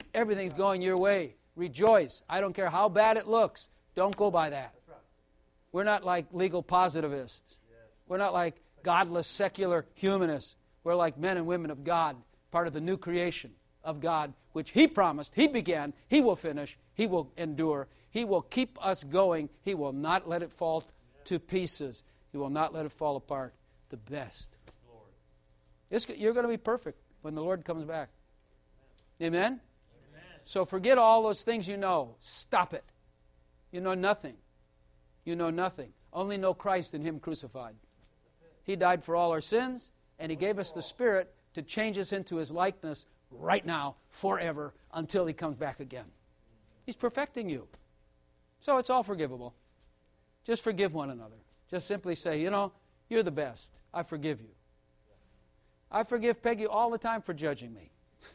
Everything's going your way. Rejoice. I don't care how bad it looks. Don't go by that. We're not like legal positivists. We're not like godless, secular humanists. We're like men and women of God, part of the new creation of God, which He promised, He began, He will finish, He will endure, He will keep us going. He will not let it fall to pieces. He will not let it fall apart. The best. You're going to be perfect when the Lord comes back. Amen? Amen? So forget all those things you know. Stop it. You know nothing. You know nothing. Only know Christ and Him crucified. He died for all our sins, and He gave us the Spirit to change us into His likeness right now, forever, until He comes back again. He's perfecting you. So it's all forgivable. Just forgive one another. Just simply say, you know, you're the best. I forgive you. I forgive Peggy all the time for judging me.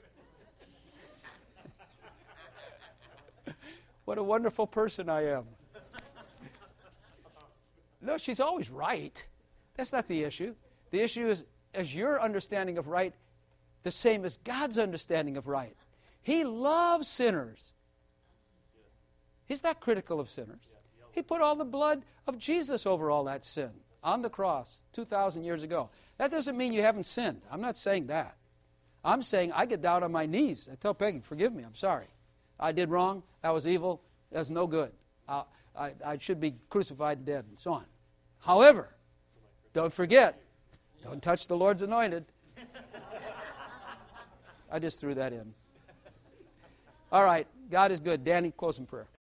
What a wonderful person I am. No, she's always right. That's not the issue. The issue is your understanding of right the same as God's understanding of right? He loves sinners. He's not critical of sinners. He put all the blood of Jesus over all that sin on the cross 2,000 years ago. That doesn't mean you haven't sinned. I'm not saying that. I'm saying I get down on my knees. I tell Peggy, forgive me, I'm sorry. I did wrong. That was evil. That's no good. I should be crucified and dead and so on. However, don't forget, don't touch the Lord's anointed. I just threw that in. All right, God is good. Danny, close in prayer.